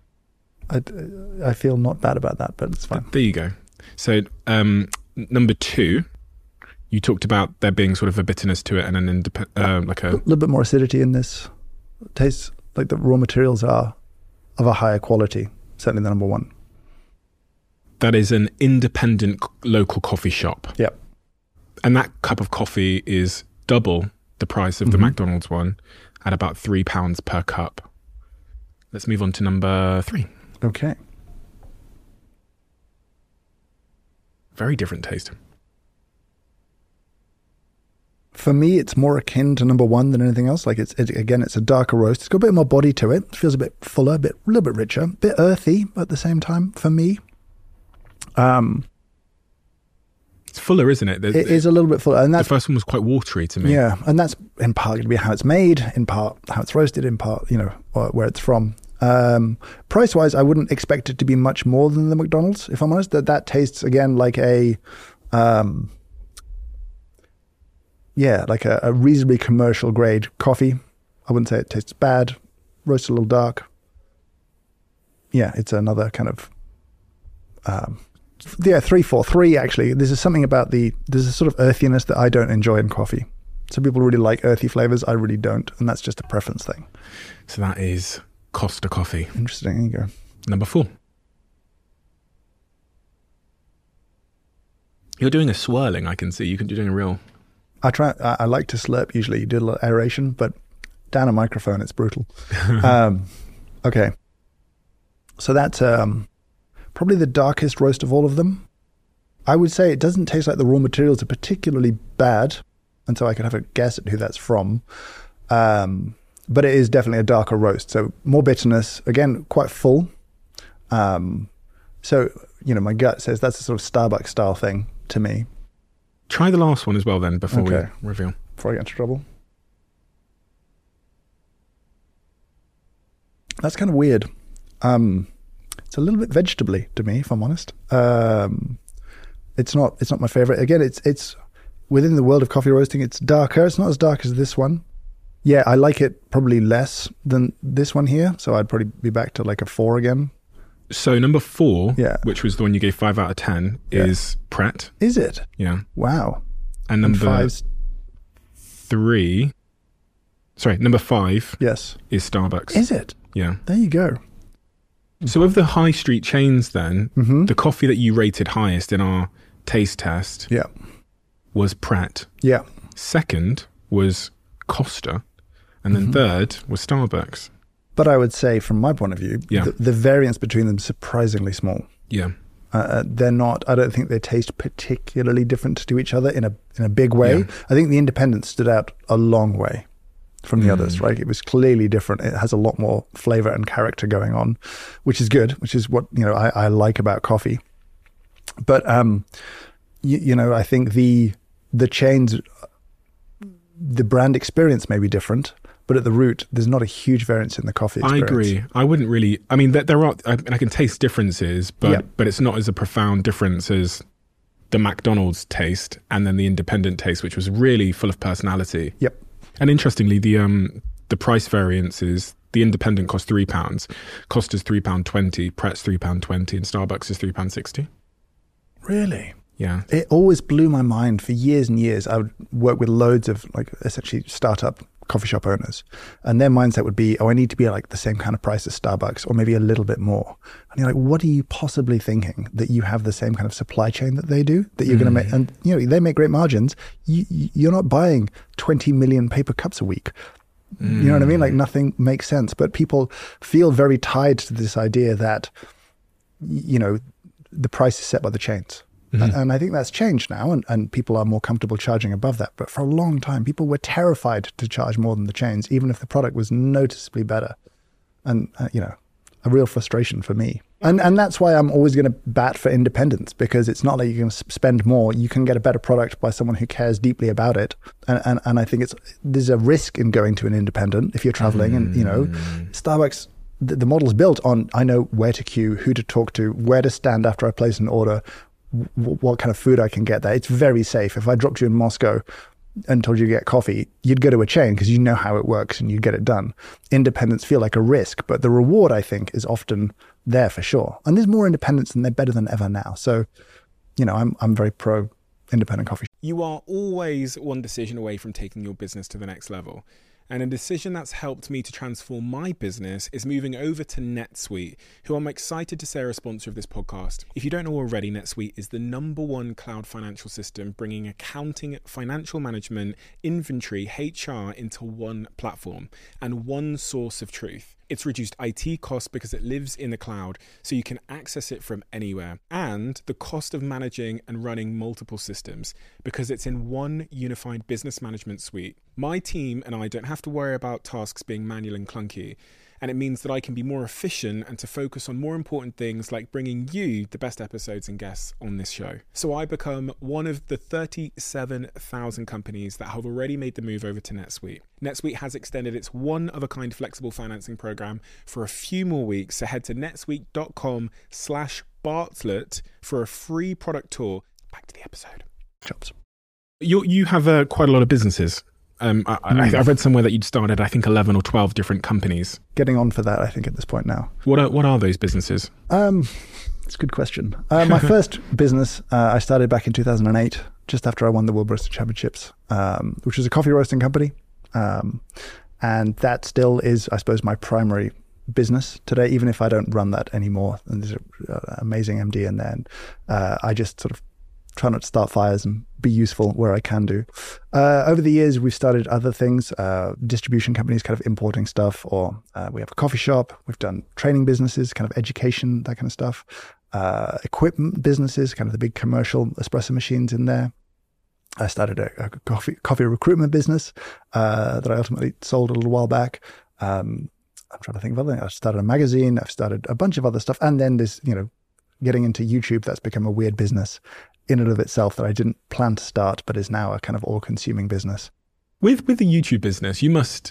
I feel not bad about that, but it's fine. There you go. So number 2, you talked about there being sort of a bitterness to it and an like a little bit more acidity in this. It tastes like the raw materials are of a higher quality, certainly the number 1. That is an independent local coffee shop. Yep. And that cup of coffee is double the price of the McDonald's one at about £3 per cup. Let's move on to number 3. Okay. Very different taste. For me, it's more akin to number 1 than anything else. Like it's a darker roast. It's got a bit more body to it. It feels a bit fuller, a little bit richer, a bit earthy at the same time for me. It's fuller, isn't it? It is a little bit fuller. And the that's, first one was quite watery to me. yeah, and that's in part going to be how it's made, in part how it's roasted, in part, where it's from. Price-wise, I wouldn't expect it to be much more than the McDonald's, if I'm honest. That tastes, again, like a reasonably commercial grade coffee. I wouldn't say it tastes bad. Roasted a little dark. Yeah, it's another kind of 3, 4, 3 actually. There's something about there's a sort of earthiness that I don't enjoy in coffee. Some people really like earthy flavors. I really don't, and that's just a preference thing. So that is Costa Coffee. Interesting. There you go. Number 4. You're doing a swirling, I can see. You're doing a real... I like to slurp usually. You do a little aeration, but down a microphone, it's brutal. Okay. So that's probably the darkest roast of all of them. I would say it doesn't taste like the raw materials are particularly bad, and so I could have a guess at who that's from. But it is definitely a darker roast. So more bitterness, again, quite full. So, my gut says that's a sort of Starbucks style thing to me. Try the last one as well then before Okay. we reveal. Before I get into trouble. That's kind of weird. It's a little bit vegetably to me, if I'm honest. It's not my favorite. Again, it's within the world of coffee roasting. It's darker. It's not as dark as this one. Yeah, I like it probably less than this one here. So I'd probably be back to like a 4 again. So number 4, Yeah. which was the one you gave 5 out of 10, is Pret. Is it? Yeah. Wow. And number 5's 5 yes. is Starbucks. Is it? Yeah. There you go. So of the high street chains then, Mm-hmm. the coffee that you rated highest in our taste test Yeah. was Pret. Yeah. Second was Costa. And then third was Starbucks. But I would say, from my point of view, Yeah. the variance between them is surprisingly small. Yeah. They're not. I don't think they taste particularly different to each other in a big way. Yeah. I think the Independent stood out a long way from the others. Right, it was clearly different. It has a lot more flavor and character going on, which is good. Which is what I like about coffee. But I think the chains, the brand experience may be different. But at the root, there's not a huge variance in the coffee experience. I agree. I wouldn't really... I mean, there are... I can taste differences, but Yeah. but it's not as a profound difference as the McDonald's taste and then the independent taste, which was really full of personality. Yep. And interestingly, the price variance is the independent costs £3, Costa's £3.20, Pret's £3.20, and Starbucks is £3.60. Really? Yeah. It always blew my mind for years and years. I would work with loads of like essentially startup coffee shop owners, and their mindset would be, oh, I need to be like the same kind of price as Starbucks or maybe a little bit more. And you're like, what are you possibly thinking that you have the same kind of supply chain that they do, that you're going to make? And you know, they make great margins. You're not buying 20 million paper cups a week. You know what I mean? Like nothing makes sense, but people feel very tied to this idea that, you know, the price is set by the chains. And I think that's changed now, and people are more comfortable charging above that. But for a long time, people were terrified to charge more than the chains, even if the product was noticeably better. And, you know, a real frustration for me. And that's why I'm always going to bat for independence, because it's not like you can spend more. You can get a better product by someone who cares deeply about it. And I think there's a risk in going to an independent if you're traveling. And, you know, Starbucks, the model's built on, I know where to queue, who to talk to, where to stand after I place an order, what kind of food I can get there. It's very safe. If I dropped you in Moscow and told you to get coffee, you'd go to a chain because you know how it works and you'd get it done. Independents feel like a risk, but the reward, I think, is often there for sure. And there's more independents and they're better than ever now. So, you know, I'm very pro independent coffee. You are always one decision away from taking your business to the next level. And a decision that's helped me to transform my business is moving over to NetSuite, who I'm excited to say are a sponsor of this podcast. If you don't know already, NetSuite is the #1 cloud financial system, bringing accounting, financial management, inventory, HR into one platform and one source of truth. It's reduced IT costs because it lives in the cloud, so you can access it from anywhere. And the cost of managing and running multiple systems because it's in one unified business management suite. My team and I don't have to worry about tasks being manual and clunky. And it means that I can be more efficient and to focus on more important things like bringing you the best episodes and guests on this show. So I become one of the 37,000 companies that have already made the move over to NetSuite. NetSuite has extended its one-of-a-kind flexible financing program for a few more weeks. So head to netsuite.com/Bartlett for a free product tour. Back to the episode. Jobs. You have quite a lot of businesses. I've read somewhere that you'd started, I think, 11 or 12 different companies. Getting on for that, I think, at this point now. What are those businesses? It's a good question. My first business, I started back in 2008, just after I won the World Roasting Championships, which was a coffee roasting company. And that still is, I suppose, my primary business today, even if I don't run that anymore. And there's an amazing MD in there. And I just sort of try not to start fires and be useful where I can do. Over the years, we've started other things, distribution companies kind of importing stuff, or we have a coffee shop. We've done training businesses, kind of education, that kind of stuff. Equipment businesses, kind of the big commercial espresso machines in there. I started a coffee recruitment business that I ultimately sold a little while back. I'm trying to think of other things. I started a magazine. I've started a bunch of other stuff. And then this, you know, getting into YouTube, that's become a weird business in and of itself that I didn't plan to start, but is now a kind of all-consuming business. With the YouTube business, you must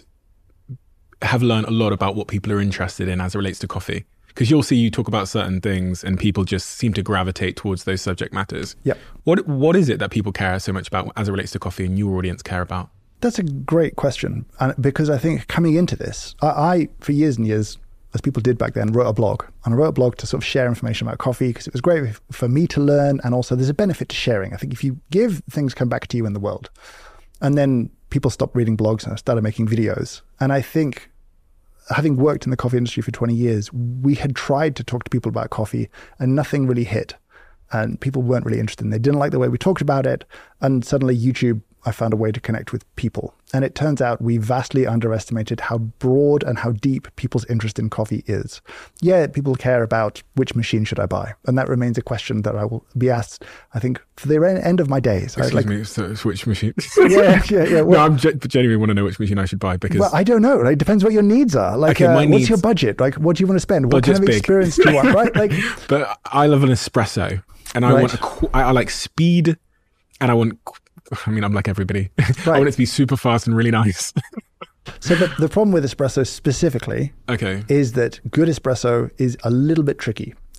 have learned a lot about what people are interested in as it relates to coffee. Because you'll see you talk about certain things and people just seem to gravitate towards those subject matters. Yep. What is it that people care so much about as it relates to coffee and your audience care about? That's a great question. And because I think coming into this, I for years and years, as people did back then, wrote a blog. And I wrote a blog to sort of share information about coffee because it was great for me to learn. And also there's a benefit to sharing. I think if you give, things come back to you in the world. And then people stopped reading blogs and I started making videos. And I think having worked in the coffee industry for 20 years, we had tried to talk to people about coffee and nothing really hit. And people weren't really interested. And they didn't like the way we talked about it. And suddenly YouTube, I found a way to connect with people. And it turns out we vastly underestimated how broad and how deep people's interest in coffee is. Yeah, people care about which machine should I buy? And that remains a question that I will be asked, I think, for the end of my days. Excuse me, so which machine? Yeah. Well, no, I genuinely want to know which machine I should buy because... Well, I don't know. Right? It depends what your needs are. Like, okay, what's your budget? Like, what do you want to spend? What kind of experience do you want? Right? Like, but I love an espresso and I want I like speed and I want... I mean, I'm like everybody. Right. I want it to be super fast and really nice. So the problem with espresso specifically is that good espresso is a little bit tricky.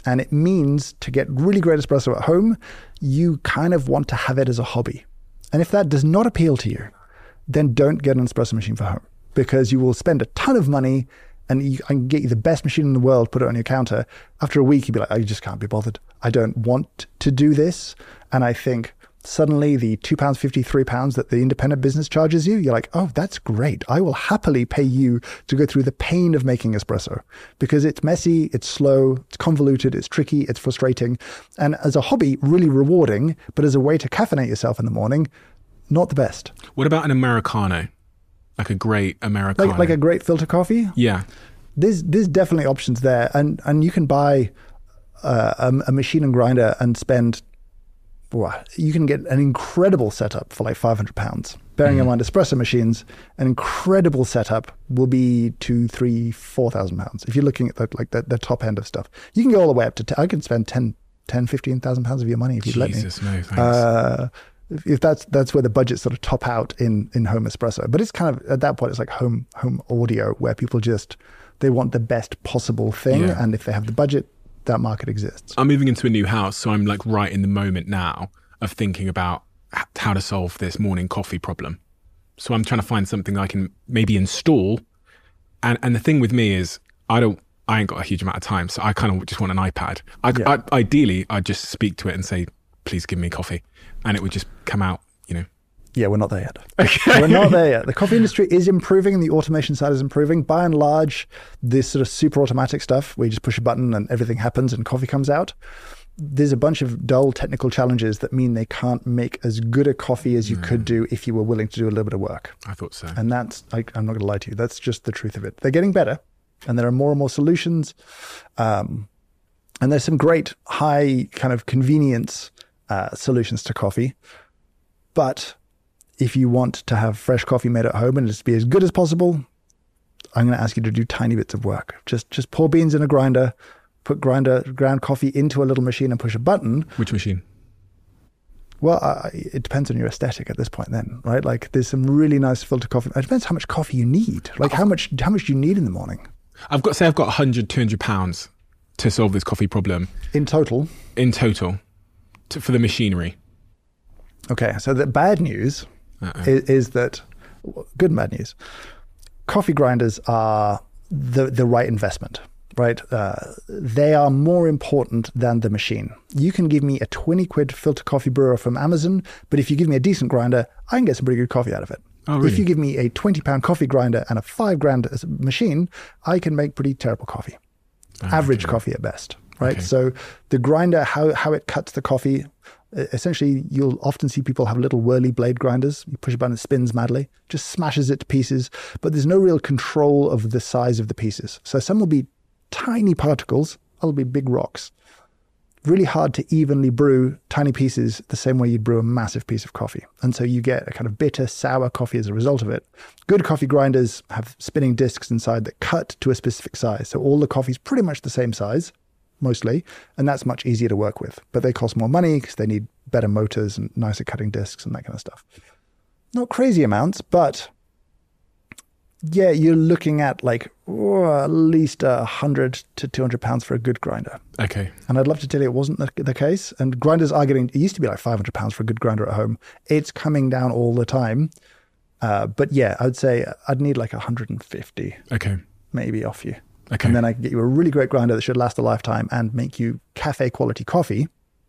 And it means to get really great espresso at home, you kind of want to have it as a hobby. And if that does not appeal to you, then don't get an espresso machine for home, because you will spend a ton of money and I can get you the best machine in the world, put it on your counter. After a week, you'd be like, I just can't be bothered. I don't want to do this. And I think suddenly the £2.50, £3 that the independent business charges you, you're like, oh, that's great. I will happily pay you to go through the pain of making espresso, because it's messy, it's slow, it's convoluted, it's tricky, it's frustrating. And as a hobby, really rewarding, but as a way to caffeinate yourself in the morning, not the best. What about an Americano? Like a great Americano? Like a great filter coffee? Yeah. There's definitely options there. And you can buy a machine and grinder and spend, you can get an incredible setup for like £500. Bearing in mind espresso machines, an incredible setup will be £2,000, £3,000, £4,000. If you're looking at the top end of stuff, you can go all the way up to, I can spend £15,000 of your money if you'd let me. Jesus, no, thanks. If that's where the budgets sort of top out in home espresso. But it's kind of, at that point, it's like home audio, where people they want the best possible thing. Yeah. And if they have the budget, that market exists. I'm moving into a new house, so I'm like right in the moment now of thinking about how to solve this morning coffee problem. So I'm trying to find something I can maybe install. And the thing with me is I ain't got a huge amount of time, so I kind of just want an iPad. Ideally, I'd just speak to it and say, please give me coffee. And it would just come out, Yeah, we're not there yet. Okay. We're not there yet. The coffee industry is improving and the automation side is improving. By and large, this sort of super automatic stuff where you just push a button and everything happens and coffee comes out, there's a bunch of dull technical challenges that mean they can't make as good a coffee as you could do if you were willing to do a little bit of work. I thought so. And that's, I'm not going to lie to you, that's just the truth of it. They're getting better and there are more and more solutions. And there's some great high kind of convenience solutions to coffee. But if you want to have fresh coffee made at home and just be as good as possible, I'm going to ask you to do tiny bits of work. Just pour beans in a grinder, put ground coffee into a little machine and push a button. Which machine? Well, it depends on your aesthetic at this point then, right? Like there's some really nice filter coffee. It depends how much coffee you need. Like how much do you need in the morning? I've got 100, £200 to solve this coffee problem. In total? In total. For the machinery. Okay, so the bad news is that, good and bad news, coffee grinders are the right investment, right? They are more important than the machine. You can give me a 20 quid filter coffee brewer from Amazon, but if you give me a decent grinder, I can get some pretty good coffee out of it. Oh, really? If you give me a £20 coffee grinder and a £5,000 machine, I can make pretty terrible coffee. Average coffee at best, right? Okay. So the grinder, how it cuts the coffee, essentially you'll often see people have little whirly blade grinders. You push a button, it spins madly, just smashes it to pieces, but there's no real control of the size of the pieces. So some will be tiny particles, others will be big rocks. Really hard to evenly brew tiny pieces the same way you'd brew a massive piece of coffee. And so you get a kind of bitter, sour coffee as a result of it. Good coffee grinders have spinning discs inside that cut to a specific size. So all the coffee's pretty much the same size, mostly, and that's much easier to work with. But they cost more money because they need better motors and nicer cutting discs and that kind of stuff. Not crazy amounts, but yeah, you're looking at like at least £100 to £200 for a good grinder. Okay. And I'd love to tell you it wasn't the case. And grinders are it used to be like £500 for a good grinder at home. It's coming down all the time. But yeah, I would say I'd need like 150 maybe off you. Okay. And then I can get you a really great grinder that should last a lifetime and make you cafe quality coffee.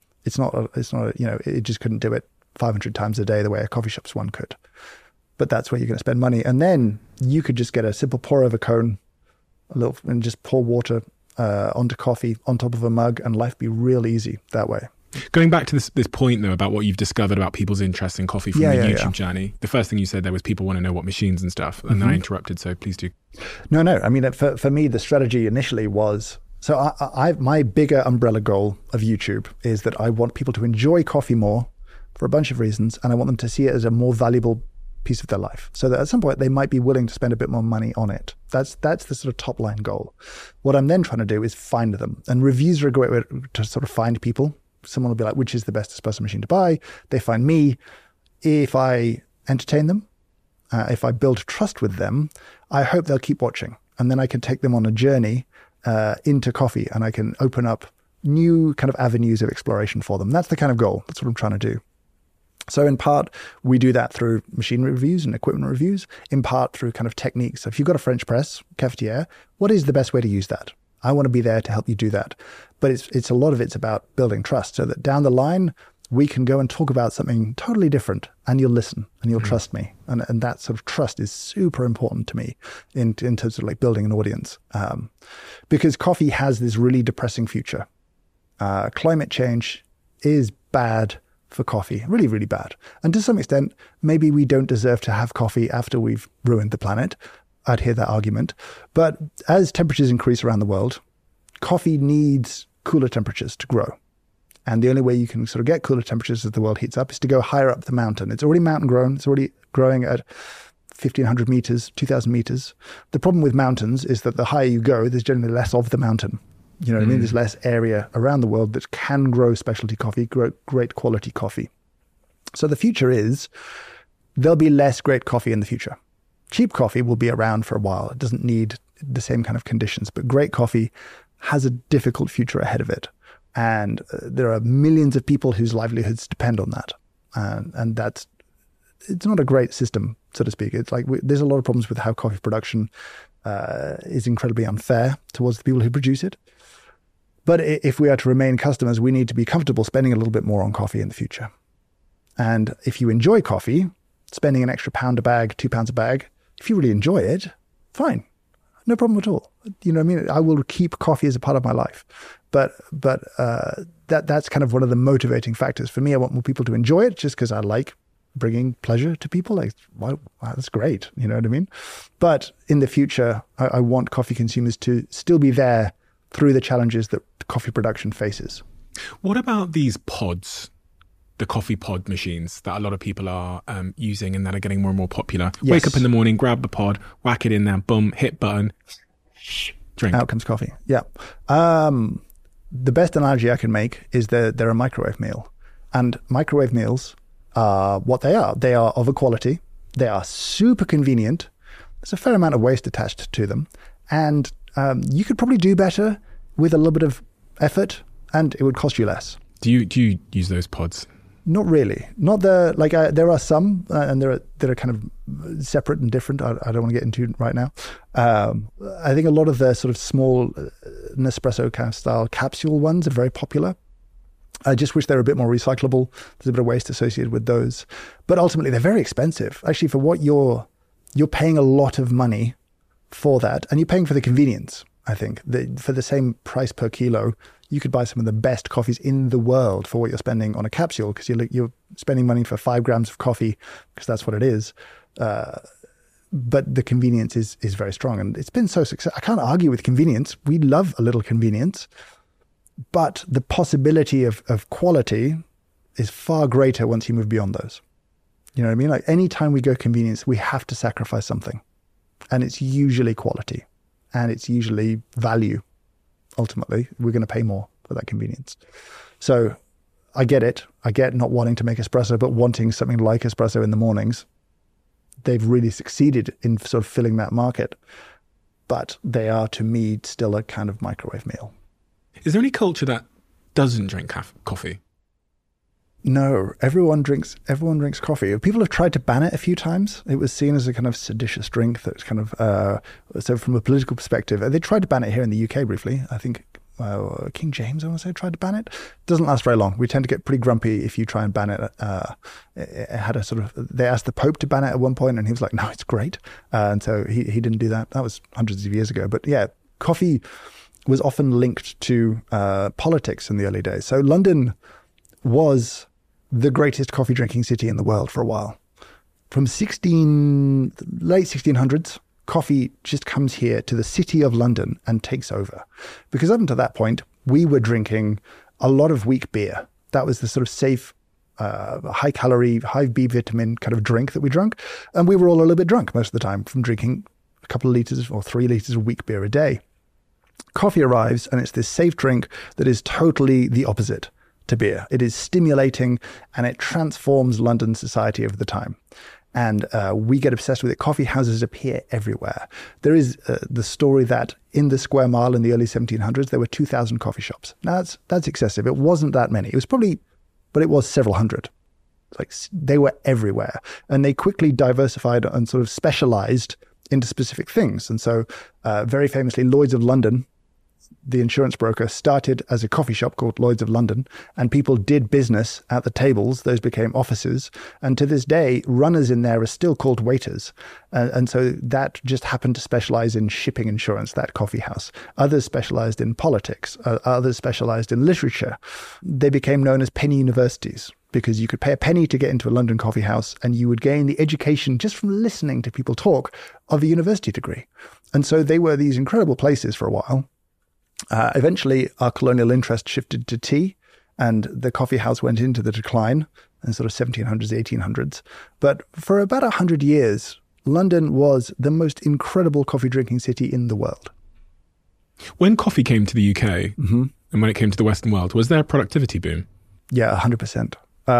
It just couldn't do it 500 times a day the way a coffee shop's one could. But that's where you're going to spend money. And then you could just get a simple pour over cone, and just pour water onto coffee on top of a mug, and life be real easy that way. Going back to this point though about what you've discovered about people's interest in coffee from the YouTube journey. The first thing you said there was people want to know what machines and stuff, and then I interrupted. So please do. No. I mean, for me, the strategy initially was, so my bigger umbrella goal of YouTube is that I want people to enjoy coffee more for a bunch of reasons, and I want them to see it as a more valuable piece of their life, so that at some point they might be willing to spend a bit more money on it. That's the sort of top line goal. What I'm then trying to do is find them, and reviews are a great way to sort of find people. Someone will be like, which is the best espresso machine to buy? They find me. If I entertain them, if I build trust with them, I hope they'll keep watching, and then I can take them on a journey into coffee, and I can open up new kind of avenues of exploration for them. That's the kind of goal. That's what I'm trying to do. So in part, we do that through machinery reviews and equipment reviews, in part through kind of techniques. So if you've got a French press, cafetière, what is the best way to use that? I want to be there to help you do that. But it's a lot of it's about building trust so that down the line, we can go and talk about something totally different and you'll listen and you'll trust me. And that sort of trust is super important to me in terms of like building an audience. Because coffee has this really depressing future. Climate change is bad for coffee, really, really bad. And to some extent, maybe we don't deserve to have coffee after we've ruined the planet. I'd hear that argument. But as temperatures increase around the world, coffee needs cooler temperatures to grow. And the only way you can sort of get cooler temperatures as the world heats up is to go higher up the mountain. It's already mountain grown. It's already growing at 1,500 meters, 2,000 meters. The problem with mountains is that the higher you go, there's generally less of the mountain. You know what I mean? There's less area around the world that can grow specialty coffee, grow great quality coffee. So the future is there'll be less great coffee in the future. Cheap coffee will be around for a while. It doesn't need the same kind of conditions, but great coffee has a difficult future ahead of it. And there are millions of people whose livelihoods depend on that. And it's not a great system, so to speak. It's like there's a lot of problems with how coffee production is incredibly unfair towards the people who produce it. But if we are to remain customers, we need to be comfortable spending a little bit more on coffee in the future. And if you enjoy coffee, spending an extra £1 a bag, £2 a bag, if you really enjoy it, fine. No problem at all. You know what I mean? I will keep coffee as a part of my life. But that's kind of one of the motivating factors. For me, I want more people to enjoy it just because I like bringing pleasure to people. Like, wow, that's great. You know what I mean? But in the future, I want coffee consumers to still be there through the challenges that coffee production faces. What about these pods, the coffee pod machines that a lot of people are using and that are getting more and more popular? Yes. Wake up in the morning, grab the pod, whack it in there, boom, hit button, drink. Out comes coffee. Yeah. The best analogy I can make is that they're a microwave meal. And microwave meals are what they are. They are of a quality. They are super convenient. There's a fair amount of waste attached to them. And you could probably do better with a little bit of effort and it would cost you less. Do you use those pods? Not really. Not there are some and they're kind of separate and different. I don't want to get into right now. I think a lot of the sort of small Nespresso kind of style capsule ones are very popular. I just wish they were a bit more recyclable. There's a bit of waste associated with those. But ultimately, they're very expensive. Actually, for what you're paying a lot of money for that, and you're paying for the convenience, I think. For the same price per kilo, you could buy some of the best coffees in the world for what you're spending on a capsule, because you're spending money for 5 grams of coffee, because that's what it is. But the convenience is very strong. And it's been so successful. I can't argue with convenience. We love a little convenience. But the possibility of quality is far greater once you move beyond those. You know what I mean? Like any time we go convenience, we have to sacrifice something. And it's usually quality. And it's usually value. Ultimately, we're going to pay more for that convenience. So I get it. I get not wanting to make espresso, but wanting something like espresso in the mornings. They've really succeeded in sort of filling that market. But they are, to me, still a kind of microwave meal. Is there any culture that doesn't drink coffee? No, everyone drinks coffee. People have tried to ban it a few times. It was seen as a kind of seditious drink that's kind of, so from a political perspective, they tried to ban it here in the UK briefly. I think King James, I want to say, tried to ban it. It doesn't last very long. We tend to get pretty grumpy if you try and ban it. It had a sort of, they asked the Pope to ban it at one point and he was like, no, it's great. And so he didn't do that. That was hundreds of years ago. But yeah, coffee was often linked to politics in the early days. So London was the greatest coffee drinking city in the world for a while. From late 1600s, coffee just comes here to the city of London and takes over. Because up until that point, we were drinking a lot of weak beer. That was the sort of safe, high calorie, high B vitamin kind of drink that we drank. And we were all a little bit drunk most of the time from drinking a couple of liters or 3 liters of weak beer a day. Coffee arrives and it's this safe drink that is totally the opposite to beer. It is stimulating and it transforms London society over the time. And we get obsessed with it. Coffee houses appear everywhere. There is the story that in the square mile in the early 1700s, there were 2,000 coffee shops. Now, that's excessive. It wasn't that many. It was probably, but it was several hundred. Like, they were everywhere. And they quickly diversified and sort of specialized into specific things. And so very famously, Lloyd's of London, the insurance broker, started as a coffee shop called Lloyd's of London, and people did business at the tables. Those became offices. And to this day, runners in there are still called waiters. And so that just happened to specialize in shipping insurance, that coffee house. Others specialized in politics. Others specialized in literature. They became known as penny universities, because you could pay a penny to get into a London coffee house and you would gain the education just from listening to people talk of a university degree. And so they were these incredible places for a while. Eventually, our colonial interest shifted to tea, and the coffee house went into the decline in sort of 1700s, 1800s. But for about 100 years, London was the most incredible coffee drinking city in the world. When coffee came to the UK and when it came to the Western world, was there a productivity boom? Yeah, 100%.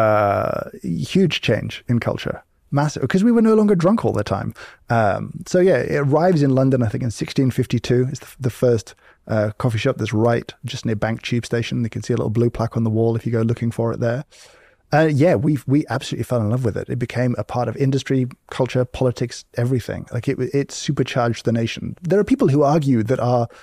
Huge change in culture. Massive, because we were no longer drunk all the time. So yeah, it arrives in London, I think in 1652. It's the first coffee shop that's right just near Bank Tube Station. You can see a little blue plaque on the wall if you go looking for it there. Yeah, we absolutely fell in love with it. It became a part of industry, culture, politics, everything. Like it supercharged the nation. There are people who argue that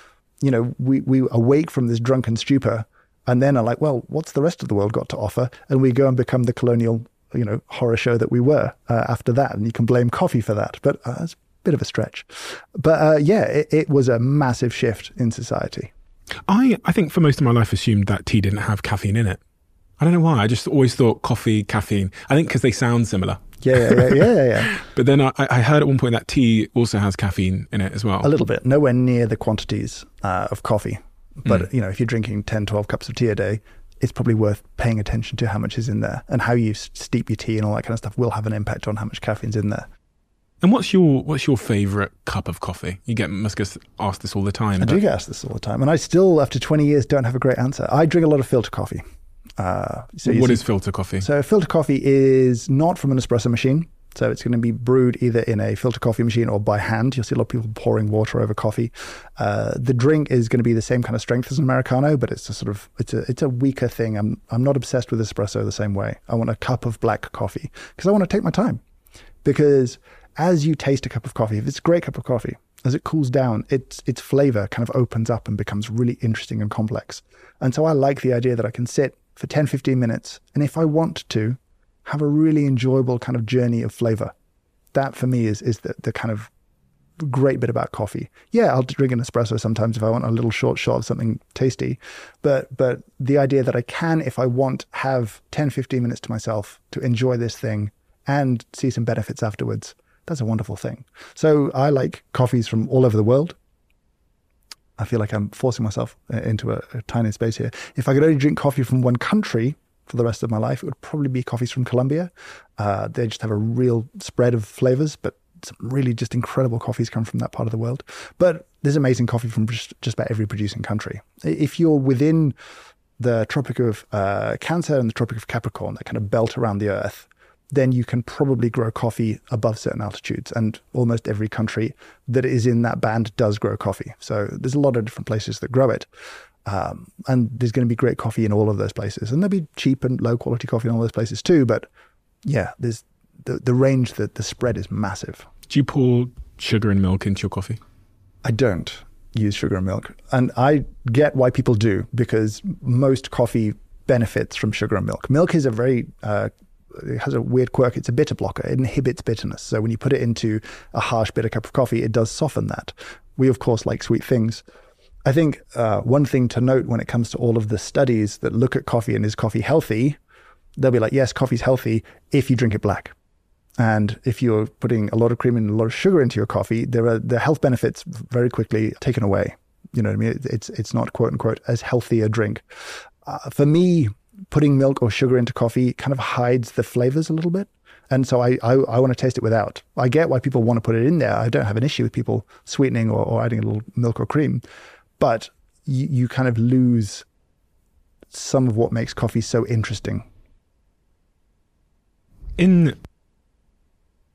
we awake from this drunken stupor and then are like, well, what's the rest of the world got to offer? And we go and become the colonial, horror show that we were after that. And you can blame coffee for that. But that's a bit of a stretch. But it was a massive shift in society. I think for most of my life assumed that tea didn't have caffeine in it. I don't know why. I just always thought coffee, caffeine. I think because they sound similar. Yeah. But then I heard at one point that tea also has caffeine in it as well. A little bit. Nowhere near the quantities of coffee. But, if you're drinking 10, 12 cups of tea a day, it's probably worth paying attention to how much is in there. And how you steep your tea and all that kind of stuff will have an impact on how much caffeine's in there. And what's your favourite cup of coffee? must get asked this all the time. I do get asked this all the time. And I still, after 20 years, don't have a great answer. I drink a lot of filter coffee. What is filter coffee? So filter coffee is not from an espresso machine. So it's going to be brewed either in a filter coffee machine or by hand. You'll see a lot of people pouring water over coffee. The drink is going to be the same kind of strength as an Americano, but it's a weaker thing. I'm not obsessed with espresso the same way. I want a cup of black coffee because I want to take my time. Because as you taste a cup of coffee, if it's a great cup of coffee, as it cools down, its flavor kind of opens up and becomes really interesting and complex. And so I like the idea that I can sit for 10, 15 minutes, and if I want to, have a really enjoyable kind of journey of flavor. That for me is the kind of great bit about coffee. Yeah, I'll drink an espresso sometimes if I want a little short shot of something tasty. But the idea that I can, if I want, have 10, 15 minutes to myself to enjoy this thing and see some benefits afterwards, that's a wonderful thing. So I like coffees from all over the world. I feel like I'm forcing myself into a tiny space here. If I could only drink coffee from one country for the rest of my life, it would probably be coffees from Colombia. They just have a real spread of flavors, but some really just incredible coffees come from that part of the world. But there's amazing coffee from just about every producing country. If you're within the Tropic of Cancer and the Tropic of Capricorn, that kind of belt around the earth, then you can probably grow coffee above certain altitudes. And almost every country that is in that band does grow coffee. So there's a lot of different places that grow it. And there's going to be great coffee in all of those places. And there'll be cheap and low quality coffee in all those places too. But yeah, there's the range, the spread is massive. Do you pour sugar and milk into your coffee? I don't use sugar and milk. And I get why people do, because most coffee benefits from sugar and milk. Milk is it has a weird quirk. It's a bitter blocker. It inhibits bitterness. So when you put it into a harsh, bitter cup of coffee, it does soften that. We, of course, like sweet things. I think one thing to note when it comes to all of the studies that look at coffee and is coffee healthy, they'll be like, yes, coffee's healthy if you drink it black. And if you're putting a lot of cream and a lot of sugar into your coffee, there are the health benefits very quickly taken away. You know what I mean? It's not, quote unquote, as healthy a drink. For me, putting milk or sugar into coffee kind of hides the flavors a little bit. And so I want to taste it without. I get why people want to put it in there. I don't have an issue with people sweetening or adding a little milk or cream. But you kind of lose some of what makes coffee so interesting. In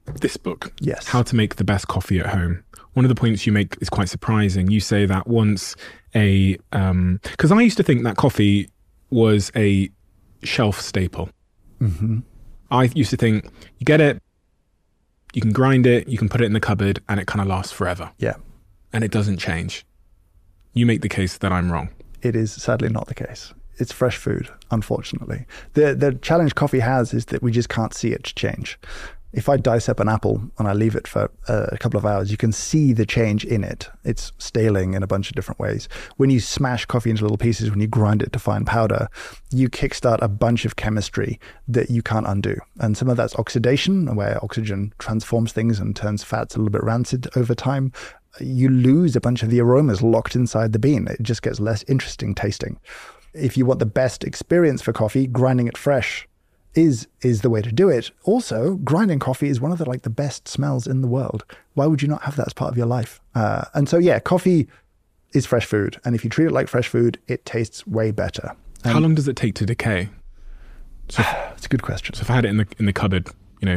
this book, Yes. How to Make the Best Coffee at Home, one of the points you make is quite surprising. You say that once because I used to think that coffee was a shelf staple. Mm-hmm. I used to think you get it, you can grind it, you can put it in the cupboard, and it kind of lasts forever. Yeah. And it doesn't change. You make the case that I'm wrong. It is sadly not the case. It's fresh food, unfortunately. The challenge coffee has is that we just can't see it change. If I dice up an apple and I leave it for a couple of hours, you can see the change in it. It's staling in a bunch of different ways. When you smash coffee into little pieces, when you grind it to fine powder, you kickstart a bunch of chemistry that you can't undo. And some of that's oxidation, where oxygen transforms things and turns fats a little bit rancid over time. You lose a bunch of the aromas locked inside the bean. It just gets less interesting tasting. If you want the best experience for coffee, grinding it fresh is the way to do it. Also, grinding coffee is one of the best smells in the world. Why would you not have that as part of your life? And so, yeah, coffee is fresh food. And if you treat it like fresh food, it tastes way better. And how long does it take to decay? So it's a good question. So if I had it in the cupboard,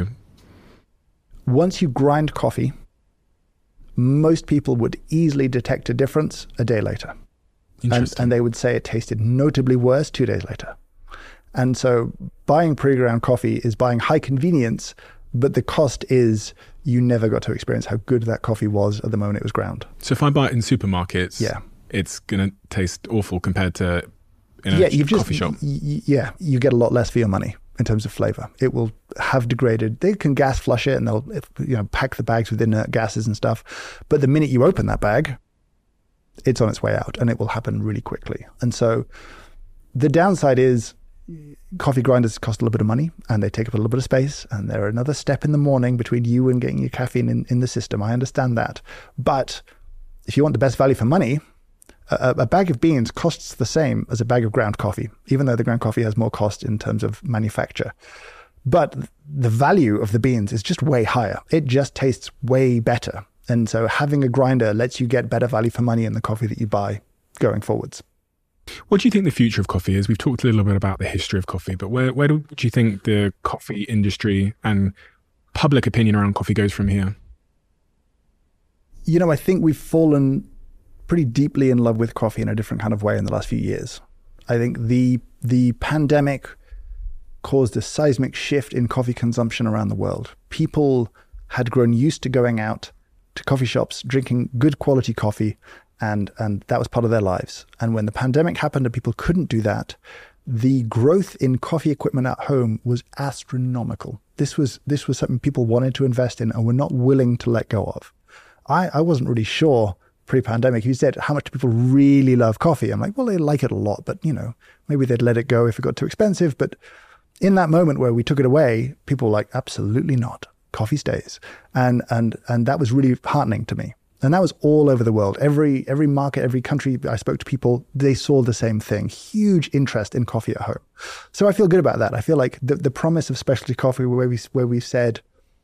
Once you grind coffee, most people would easily detect a difference a day later. And they would say it tasted notably worse 2 days later. And so buying pre-ground coffee is buying high convenience, but the cost is you never got to experience how good that coffee was at the moment it was ground. So if I buy it in supermarkets, it's going to taste awful compared to in a coffee shop. You get a lot less for your money in terms of flavor. It will have degraded. They can gas flush it and they'll pack the bags with inert gases and stuff. But the minute you open that bag, it's on its way out and it will happen really quickly. And so the downside is coffee grinders cost a little bit of money and they take up a little bit of space and they're another step in the morning between you and getting your caffeine in the system. I understand that. But if you want the best value for money, a bag of beans costs the same as a bag of ground coffee, even though the ground coffee has more cost in terms of manufacture. But the value of the beans is just way higher. It just tastes way better. And so having a grinder lets you get better value for money in the coffee that you buy going forwards. What do you think the future of coffee is? We've talked a little bit about the history of coffee, but where do you think the coffee industry and public opinion around coffee goes from here? I think we've fallen pretty deeply in love with coffee in a different kind of way in the last few years. I think the pandemic caused a seismic shift in coffee consumption around the world. People had grown used to going out to coffee shops, drinking good quality coffee, and that was part of their lives. And when the pandemic happened and people couldn't do that, the growth in coffee equipment at home was astronomical. This was something people wanted to invest in and were not willing to let go of. I wasn't really sure pre-pandemic. You said, how much do people really love coffee? I'm like, well, they like it a lot, but maybe they'd let it go if it got too expensive. But in that moment where we took it away, people were like, absolutely not. Coffee stays. And that was really heartening to me. And that was all over the world. Every market, every country I spoke to people, they saw the same thing. Huge interest in coffee at home. So I feel good about that. I feel like the promise of specialty coffee where we said,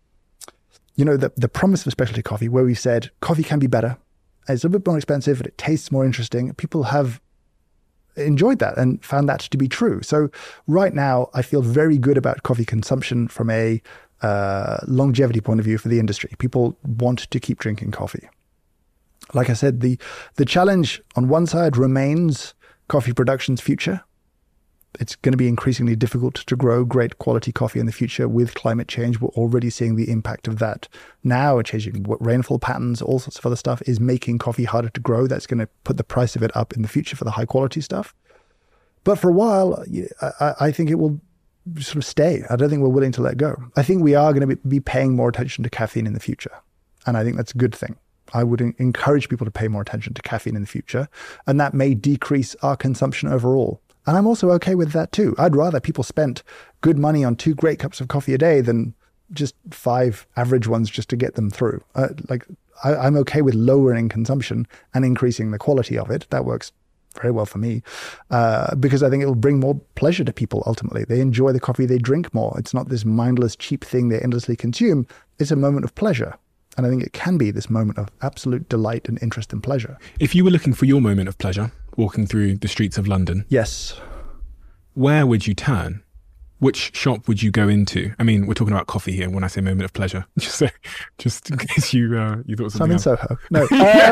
the promise of specialty coffee where we said coffee can be better. It's a bit more expensive, but it tastes more interesting. People have enjoyed that and found that to be true. So right now, I feel very good about coffee consumption from a longevity point of view for the industry. People want to keep drinking coffee. Like I said, the challenge on one side remains coffee production's future. It's going to be increasingly difficult to grow great quality coffee in the future with climate change. We're already seeing the impact of that now. Changing rainfall patterns, all sorts of other stuff is making coffee harder to grow. That's going to put the price of it up in the future for the high quality stuff. But for a while, I think it will sort of stay. I don't think we're willing to let go. I think we are going to be paying more attention to caffeine in the future. And I think that's a good thing. I would encourage people to pay more attention to caffeine in the future. And that may decrease our consumption overall. And I'm also okay with that too. I'd rather people spent good money on 2 great cups of coffee a day than just 5 average ones just to get them through. I'm okay with lowering consumption and increasing the quality of it. That works very well for me because I think it will bring more pleasure to people ultimately. They enjoy the coffee, they drink more. It's not this mindless, cheap thing they endlessly consume. It's a moment of pleasure. And I think it can be this moment of absolute delight and interest and pleasure. If you were looking for your moment of pleasure, walking through the streets of London, yes, where would you turn? which shop would you go into? I mean, we're talking about coffee here when I say moment of pleasure. Just in case you thought something else. Soho. No.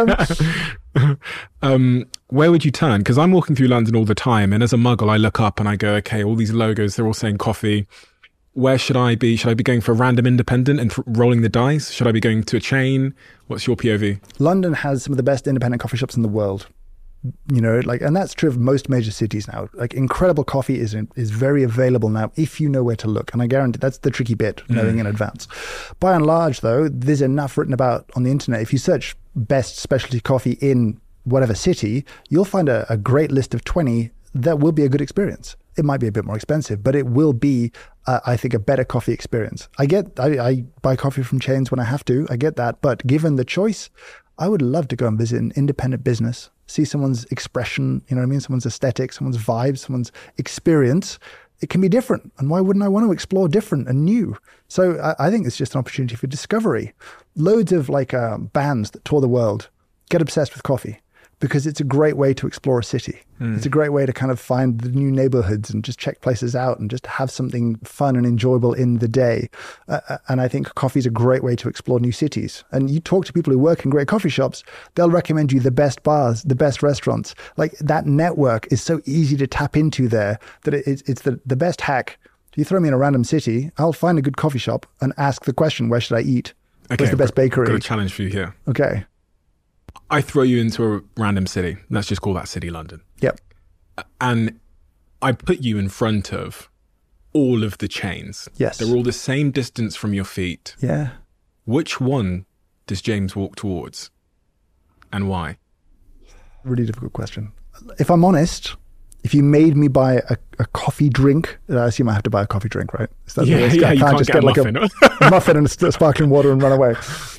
Where would you turn? Because I'm walking through London all the time, and as a muggle, I look up and I go, okay, all these logos, they're all saying coffee. Where should I be? Should I be going for a random independent and rolling the dice? Should I be going to a chain? What's your POV? London has some of the best independent coffee shops in the world. And that's true of most major cities now. Like, incredible coffee is very available now if you know where to look. And I guarantee that's the tricky bit, knowing in advance. By and large, though, there's enough written about on the internet. If you search best specialty coffee in whatever city, you'll find a great list of 20 that will be a good experience. It might be a bit more expensive, but it will be, I think, a better coffee experience. I buy coffee from chains when I have to. I get that. But given the choice, I would love to go and visit an independent business, see someone's expression, someone's aesthetic, someone's vibe, someone's experience. It can be different. And why wouldn't I want to explore different and new? So I think it's just an opportunity for discovery. Loads of bands that tour the world get obsessed with coffee because it's a great way to explore a city. It's a great way to kind of find the new neighborhoods and just check places out and just have something fun and enjoyable in the day. And I think coffee is a great way to explore new cities. And you talk to people who work in great coffee shops, they'll recommend you the best bars, the best restaurants. Like, that network is so easy to tap into there that it's the best hack. You throw me in a random city, I'll find a good coffee shop and ask the question, where should I eat? Okay, where's the best bakery? I've got a challenge for you here. Okay. I throw you into a random city. Let's just call that city London. Yep. And I put you in front of all of the chains. Yes. They're all the same distance from your feet. Yeah. Which one does James walk towards? And why? Really difficult question. If I'm honest, if you made me buy a coffee drink, I assume I have to buy a coffee drink, right? Is that you can't just get a muffin. a muffin and sparkling water and run away.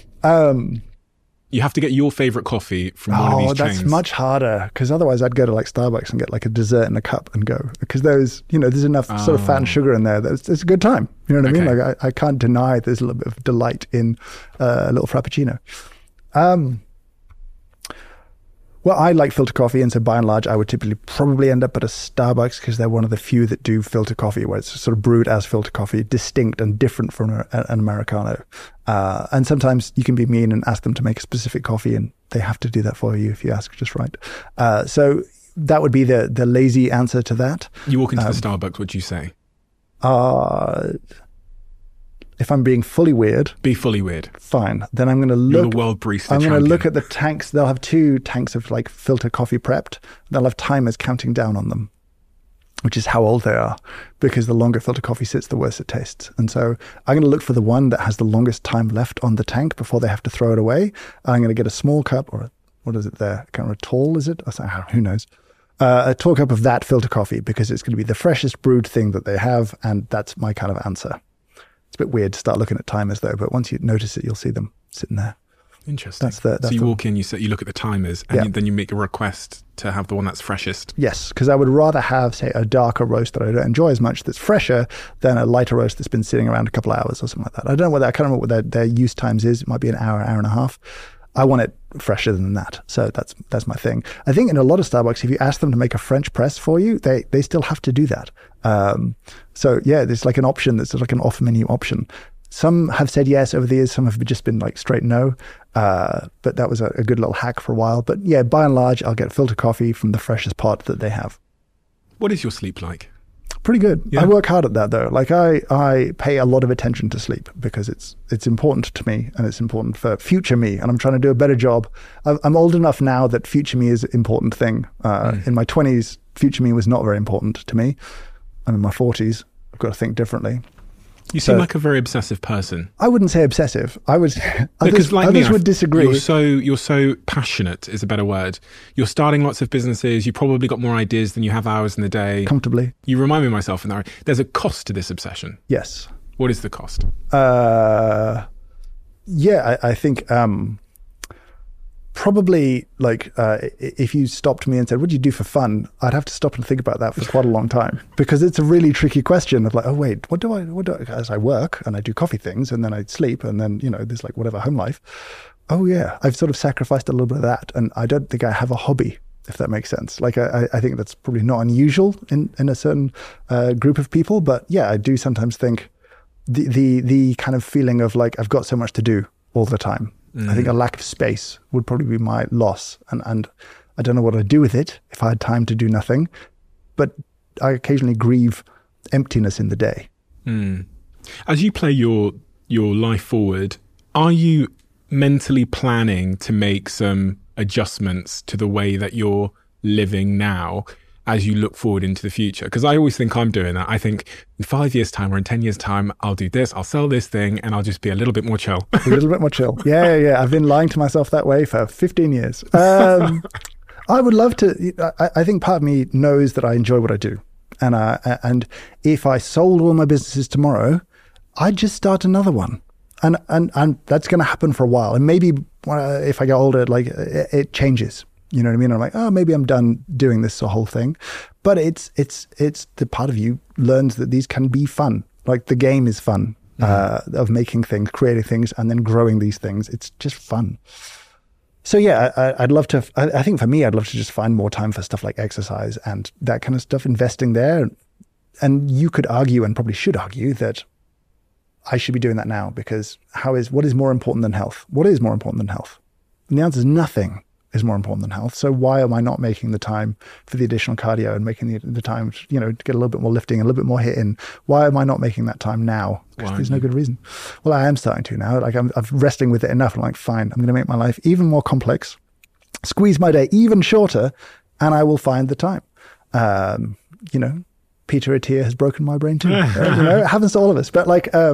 You have to get your favorite coffee from one of these chains. That's much harder, because otherwise I'd go to Starbucks and get a dessert in a cup and go, because those, there's enough sort of fat and sugar in there. It's a good time. You know what I mean? Like, I can't deny there's a little bit of delight in a little frappuccino. Well, I like filter coffee, and so by and large, I would typically probably end up at a Starbucks, because they're one of the few that do filter coffee, where it's sort of brewed as filter coffee, distinct and different from an Americano. And sometimes you can be mean and ask them to make a specific coffee, and they have to do that for you if you ask just right. So that would be the lazy answer to that. You walk into the Starbucks, what do you say? If I'm being fully weird. Be fully weird. Fine. Then I'm going to look. You're the world barista I'm going champion. to look at the tanks. They'll have 2 tanks of filter coffee prepped. They'll have timers counting down on them, which is how old they are, because the longer filter coffee sits, the worse it tastes. And so I'm going to look for the one that has the longest time left on the tank before they have to throw it away. I'm going to get a small cup, or what is it there? Kind of a tall, is it? Who knows? A tall cup of that filter coffee, because it's going to be the freshest brewed thing that they have. And that's my kind of answer. It's a bit weird to start looking at timers, though, but once you notice it, you'll see them sitting there. Interesting. So you walk in, you look at the timers, and then you make a request to have the one that's freshest. Yes, because I would rather have, say, a darker roast that I don't enjoy as much that's fresher than a lighter roast that's been sitting around a couple of hours or something like that. I can't remember what their use times is. It might be an hour, hour and a half. I want it fresher than that. So that's my thing. I think in a lot of Starbucks, if you ask them to make a French press for you, they still have to do that. So yeah, there's an option that's like an off menu option. Some have said yes over the years. Some have just been straight no. But that was a good little hack for a while. But yeah, by and large, I'll get filter coffee from the freshest pot that they have. What is your sleep like? Pretty good. Yeah. I work hard at that, though. I pay a lot of attention to sleep, because it's important to me, and it's important for future me, and I'm trying to do a better job. I'm old enough now that future me is an important thing. In my 20s, future me was not very important to me. I'm in my 40s. I've got to think differently. You seem like a very obsessive person. I wouldn't say obsessive. Others me, would disagree. You're so passionate is a better word. You're starting lots of businesses. You probably got more ideas than you have hours in the day. Comfortably. You remind me of myself in that. There's a cost to this obsession. Yes. What is the cost? I think probably if you stopped me and said, what do you do for fun? I'd have to stop and think about that for quite a long time, because it's a really tricky question of oh wait, what do I, as I work and I do coffee things and then I sleep and then, there's whatever home life. Oh yeah, I've sort of sacrificed a little bit of that, and I don't think I have a hobby. if that makes sense. Like I think that's probably not unusual in a certain group of people, but yeah, I do sometimes think the kind of feeling of like I've got so much to do all the time. I think a lack of space would probably be my loss, and I don't know what I'd do with it if I had time to do nothing, but I occasionally grieve emptiness in the day. As you play your life forward, are you mentally planning to make some adjustments to the way that you're living now as you look forward into the future? Because I always think I'm doing that. I think in 5 years' time or in 10 years' time, I'll do this, I'll sell this thing, and I'll just be a little bit more chill. A little bit more chill. Yeah. I've been lying to myself that way for 15 years. I would love to. I think part of me knows that I enjoy what I do. And if I sold all my businesses tomorrow, I'd just start another one. And that's going to happen for a while. And maybe if I get older, like it changes. You know what I mean? I'm like, oh, maybe I'm done doing this whole thing. But it's the part of you learns that these can be fun. Like the game is fun of making things, creating things, and then growing these things. It's just fun. So yeah, I'd love to. I think for me, I'd love to just find more time for stuff like exercise and that kind of stuff. Investing there, and you could argue, and probably should argue, that I should be doing that now because what is more important than health? What is more important than health? And the answer is nothing is more important than health. So why am I not making the time for the additional cardio and making the time, to get a little bit more lifting, a little bit more hit in? Why am I not making that time now? Because there's no good reason. Well, I am starting to now. Like I'm wrestling with it enough. I'm like, fine, I'm going to make my life even more complex, squeeze my day even shorter, and I will find the time. Peter Attia has broken my brain too. It happens to all of us. But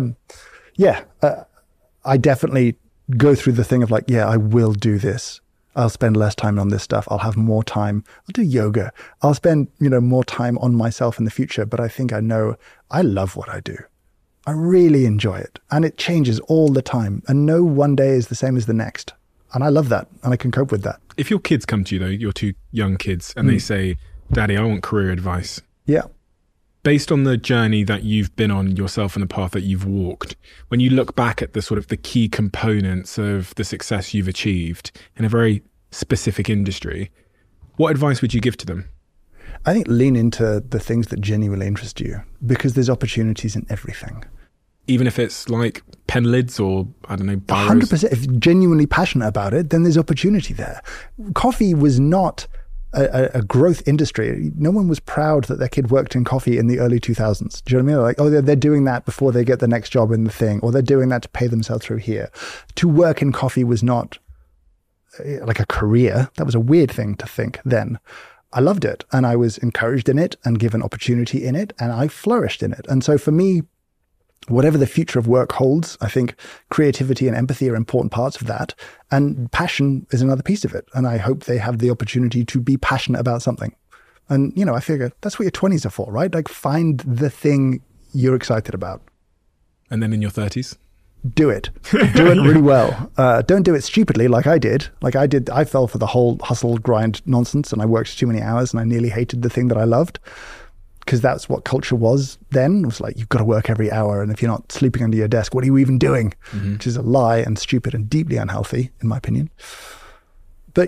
I definitely go through the thing of like, yeah, I will do this. I'll spend less time on this stuff. I'll have more time. I'll do yoga. I'll spend, more time on myself in the future. But I think I know I love what I do. I really enjoy it. And it changes all the time. And no one day is the same as the next. And I love that. And I can cope with that. If your kids come to you, though, your two young kids, and they say, Daddy, I want career advice. Yeah. Based on the journey that you've been on yourself and the path that you've walked, when you look back at the sort of the key components of the success you've achieved in a very specific industry, what advice would you give to them? I think lean into the things that genuinely interest you because there's opportunities in everything. Even if it's like pen lids or, I don't know, biros? 100%. If you're genuinely passionate about it, then there's opportunity there. Coffee was not a growth industry. No one was proud that their kid worked in coffee in the early 2000s. Do you know what I mean? Like, oh, they're doing that before they get the next job in the thing, or they're doing that to pay themselves through here. To work in coffee was not like a career. That was a weird thing to think then. I loved it, and I was encouraged in it and given opportunity in it, and I flourished in it. And so for me, whatever the future of work holds, I think creativity and empathy are important parts of that. And passion is another piece of it. And I hope they have the opportunity to be passionate about something. And, I figure that's what your 20s are for, right? Like find the thing you're excited about. And then in your 30s? Do it. Do it really well. Don't do it stupidly like I did. I fell for the whole hustle grind nonsense and I worked too many hours and I nearly hated the thing that I loved. Because that's what culture was then. It was like, you've got to work every hour. And if you're not sleeping under your desk, what are you even doing? Which is a lie and stupid and deeply unhealthy, in my opinion. But,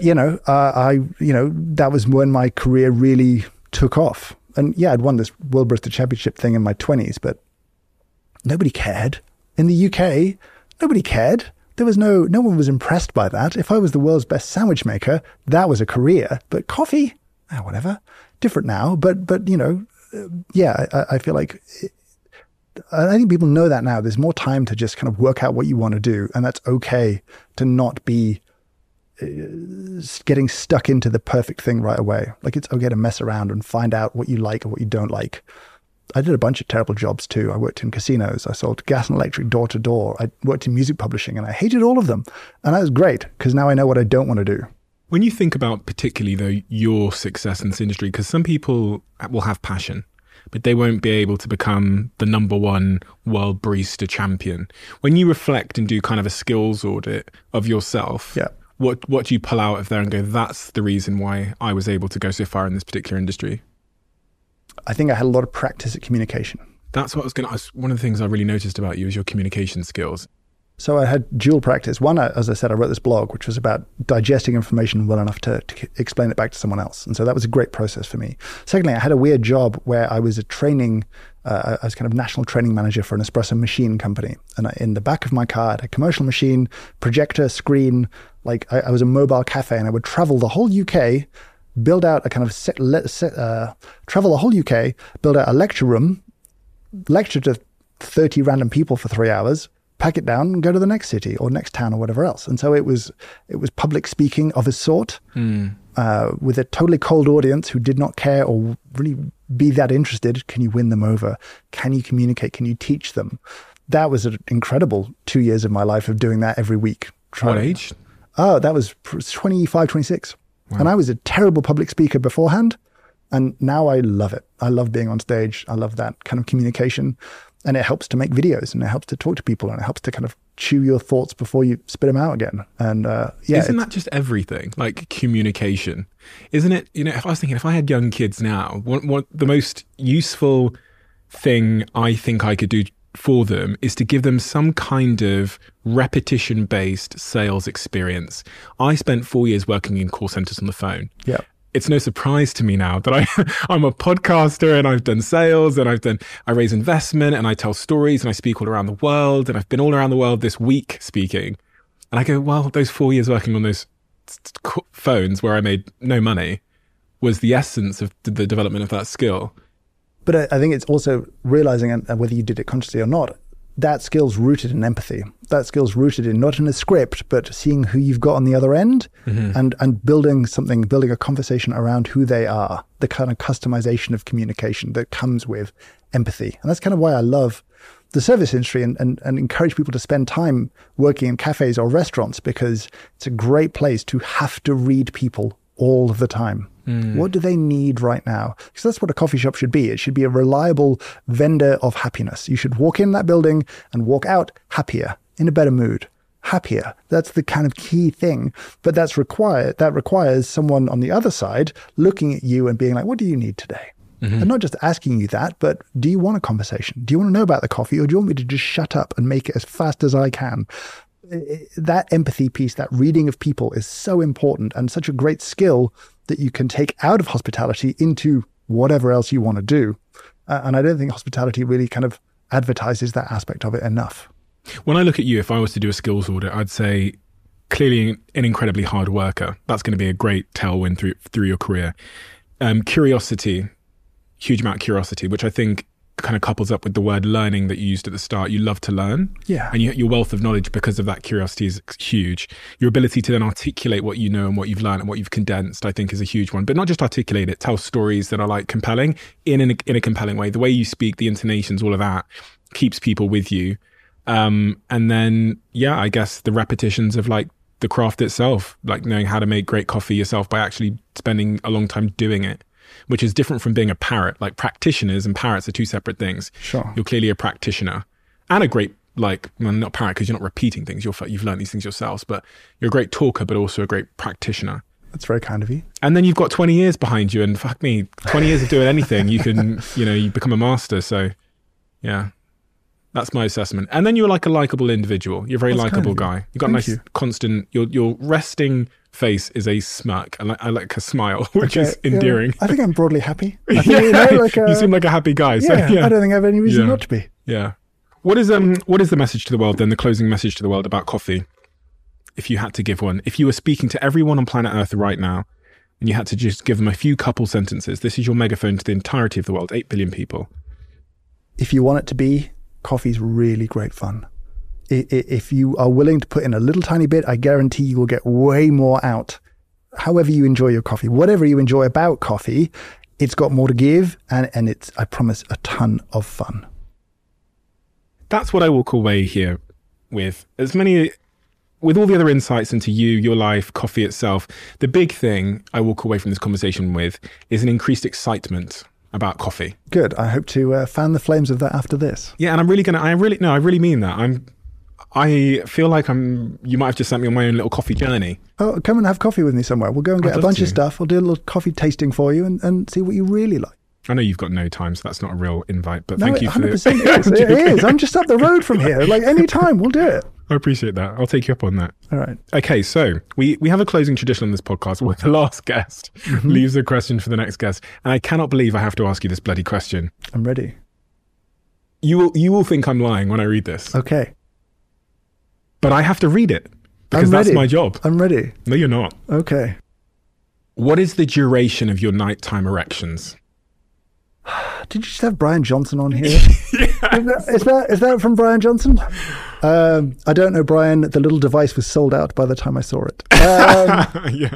that was when my career really took off. And yeah, I'd won this World Barista Championship thing in my 20s, but nobody cared. In the UK, nobody cared. There was no one was impressed by that. If I was the world's best sandwich maker, that was a career. But coffee, whatever. Different now. But I feel like I think people know that now. There's more time to just kind of work out what you want to do. And that's okay to not be getting stuck into the perfect thing right away. Like it's okay to mess around and find out what you like and what you don't like. I did a bunch of terrible jobs too. I worked in casinos. I sold gas and electric door to door. I worked in music publishing and I hated all of them. And that was great because now I know what I don't want to do. When you think about particularly, though, your success in this industry, because some people will have passion, but they won't be able to become the number one world barista champion. When you reflect and do kind of a skills audit of yourself, what do you pull out of there and go, that's the reason why I was able to go so far in this particular industry? I think I had a lot of practice at communication. That's what one of the things I really noticed about you is your communication skills. So I had dual practice. One, as I said, I wrote this blog, which was about digesting information well enough to explain it back to someone else. And so that was a great process for me. Secondly, I had a weird job where I was I was kind of national training manager for an espresso machine company. And in the back of my car, I had a commercial machine, projector, screen. Like I was a mobile cafe, and I would travel the whole UK, build out a kind of travel the whole UK, build out a lecture room, lecture to 30 random people for 3 hours, pack it down and go to the next city or next town or whatever else. And so it was public speaking of a sort, with a totally cold audience who did not care or really be that interested. Can you win them over? Can you communicate? Can you teach them? That was an incredible 2 years of my life of doing that every week. What age? Oh, that was 25, 26. Wow. And I was a terrible public speaker beforehand. And now I love it. I love being on stage. I love that kind of communication. And it helps to make videos, and it helps to talk to people, and it helps to kind of chew your thoughts before you spit them out again. And isn't that just everything? Like communication, isn't it? You know, if I was thinking, if I had young kids now, what the most useful thing I think I could do for them is to give them some kind of repetition-based sales experience. I spent 4 years working in call centers on the phone. Yeah. It's no surprise to me now that I'm a podcaster, and I've done sales, and I raise investment, and I tell stories, and I speak all around the world, and I've been all around the world this week speaking. And I go, well, those 4 years working on those phones where I made no money was the essence of the development of that skill. But I think it's also realizing, and whether you did it consciously or not, that skill's rooted in empathy. That skill's rooted in not in a script, but seeing who you've got on the other end, and building a conversation around who they are, the kind of customization of communication that comes with empathy. And that's kind of why I love the service industry and encourage people to spend time working in cafes or restaurants, because it's a great place to have to read people all of the time. What do they need right now? Because that's what a coffee shop should be. It should be a reliable vendor of happiness. You should walk in that building and walk out happier, in a better mood, happier. That's the kind of key thing. But that requires someone on the other side looking at you and being like, what do you need today? And not just asking you that, but do you want a conversation? Do you want to know about the coffee, or do you want me to just shut up and make it as fast as I can? That empathy piece, that reading of people, is so important and such a great skill that you can take out of hospitality into whatever else you want to do. And I don't think hospitality really kind of advertises that aspect of it enough. When I look at you, if I was to do a skills audit, I'd say clearly an incredibly hard worker. That's going to be a great tailwind through your career. Curiosity, huge amount of curiosity, which I think kind of couples up with the word learning that you used at the start. You love to learn. Yeah. And your wealth of knowledge because of that curiosity is huge. Your ability to then articulate what you know and what you've learned and what you've condensed, I think, is a huge one. But not just articulate it, tell stories that are like compelling in a compelling way. The way you speak, the intonations, all of that keeps people with you. And then, I guess the repetitions of like the craft itself, like knowing how to make great coffee yourself by actually spending a long time doing it, which is different from being a parrot. Like practitioners and parrots are two separate things. Sure. You're clearly a practitioner and a great, not a parrot because you're not repeating things. You've learned these things yourselves, but you're a great talker, but also a great practitioner. That's very kind of you. And then you've got 20 years behind you, and fuck me, 20 years of doing anything, you can, you become a master. So yeah, that's my assessment. And then you're like a likable individual. You're a very likable guy. You've got constant, your resting face is a smirk. I like a smile, which is endearing. I think I'm broadly happy. You seem like a happy guy. So, I don't think I have any reason not to be. Yeah. What is the message to the world then, the closing message to the world about coffee? If you had to give one, if you were speaking to everyone on planet Earth right now, and you had to just give them a few couple sentences, this is your megaphone to the entirety of the world, 8 billion people. If you want it to be, coffee's really great fun. If you are willing to put in a little tiny bit, I guarantee you will get way more out. However you enjoy your coffee, whatever you enjoy about coffee, it's got more to give, and it's, I promise, a ton of fun. That's what I walk away here with. With all the other insights into you, your life, coffee itself, the big thing I walk away from this conversation with is an increased excitement about coffee. Good. I hope to fan the flames of that after this. Yeah, and I really mean that. I feel like you might have just sent me on my own little coffee journey. Oh, come and have coffee with me somewhere. We'll go and get a bunch of stuff. I'll do a little coffee tasting for you and see what you really like. I know you've got no time, so that's not a real invite, but thank you for 100% it is. I'm just up the road from here. Like any time, we'll do it. I appreciate that. I'll take you up on that. All right. Okay, so we have a closing tradition on this podcast where the last guest leaves a question for the next guest. And I cannot believe I have to ask you this bloody question. I'm ready. You will think I'm lying when I read this. Okay. But I have to read it because I'm that's ready. my job. I'm ready. No, you're not. Okay. What is the duration of your nighttime erections? Did you just have Brian Johnson on here? Is that from Brian Johnson? I don't know, Brian. The little device was sold out by the time I saw it. Yeah.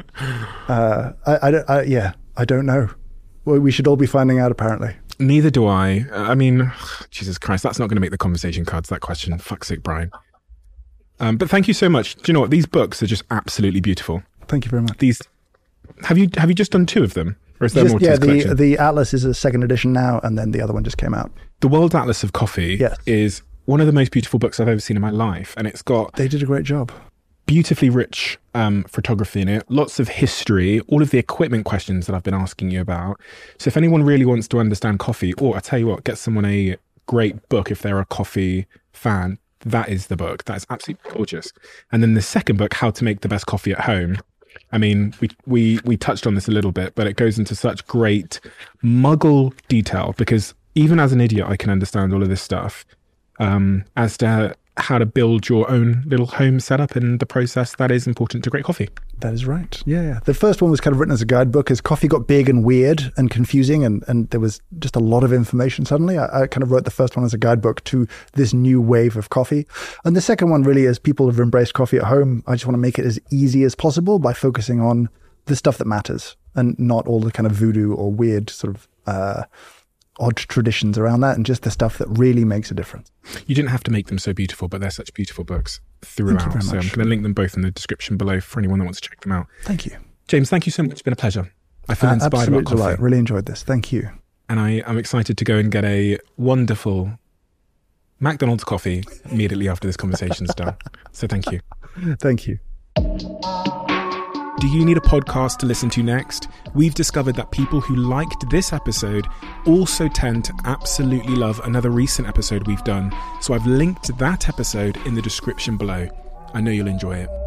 I don't know. Well, we should all be finding out, apparently. Neither do I. I mean, Jesus Christ, that's not going to make the conversation cards, that question. Fuck's sake, Brian. But thank you so much. Do you know what? These books are just absolutely beautiful. Thank you very much. These, have you just done 2 of them? Or is there more to this collection? The Atlas is a second edition now, and then the other one just came out. The World Atlas of Coffee is one of the most beautiful books I've ever seen in my life. And it's got They did a great job. beautifully rich photography in it, lots of history, all of the equipment questions that I've been asking you about. So if anyone really wants to understand coffee, or I tell you what, get someone a great book if they're a coffee fan, that is the book. That is absolutely gorgeous. And then the second book, How to Make the Best Coffee at Home. I mean, we touched on this a little bit, but it goes into such great muggle detail because even as an idiot, I can understand all of this stuff as to how to build your own little home setup and the process that is important to great coffee. That is right. Yeah. The first one was kind of written as a guidebook as coffee got big and weird and confusing and there was just a lot of information suddenly. I kind of wrote the first one as a guidebook to this new wave of coffee. And the second one really is people have embraced coffee at home. I just want to make it as easy as possible by focusing on the stuff that matters and not all the kind of voodoo or weird sort of odd traditions around that and just the stuff that really makes a difference. You didn't have to make them so beautiful, but they're such beautiful books throughout. Thank you very So I'm much. going to link them both in the description below for anyone that wants to check them out. Thank you. James, thank you so much. It's been a pleasure. I feel inspired about Absolute coffee. delight. Really enjoyed this. Thank you. And I'm excited to go and get a wonderful McDonald's coffee immediately after this conversation's done. So thank you. Thank you. Do you need a podcast to listen to next? We've discovered that people who liked this episode also tend to absolutely love another recent episode we've done. So I've linked that episode in the description below. I know you'll enjoy it.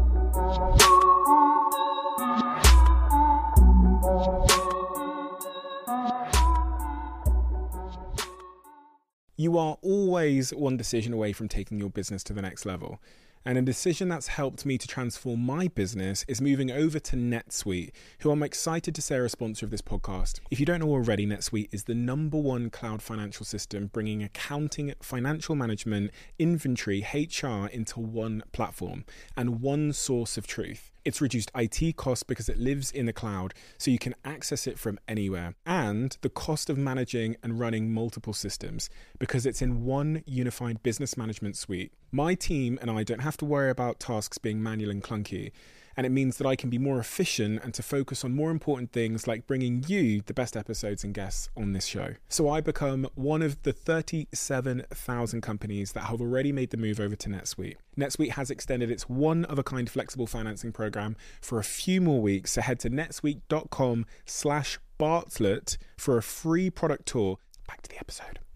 You are always one decision away from taking your business to the next level. And a decision that's helped me to transform my business is moving over to NetSuite, who I'm excited to say are a sponsor of this podcast. If you don't know already, NetSuite is the #1 cloud financial system, bringing accounting, financial management, inventory, HR into one platform and one source of truth. It's reduced IT costs because it lives in the cloud, so you can access it from anywhere. And the cost of managing and running multiple systems because it's in one unified business management suite. My team and I don't have to worry about tasks being manual and clunky. And it means that I can be more efficient and to focus on more important things like bringing you the best episodes and guests on this show. So I become one of the 37,000 companies that have already made the move over to NetSuite. NetSuite has extended its one-of-a-kind flexible financing program for a few more weeks. So head to netsuite.com/Bartlett for a free product tour. Back to the episode.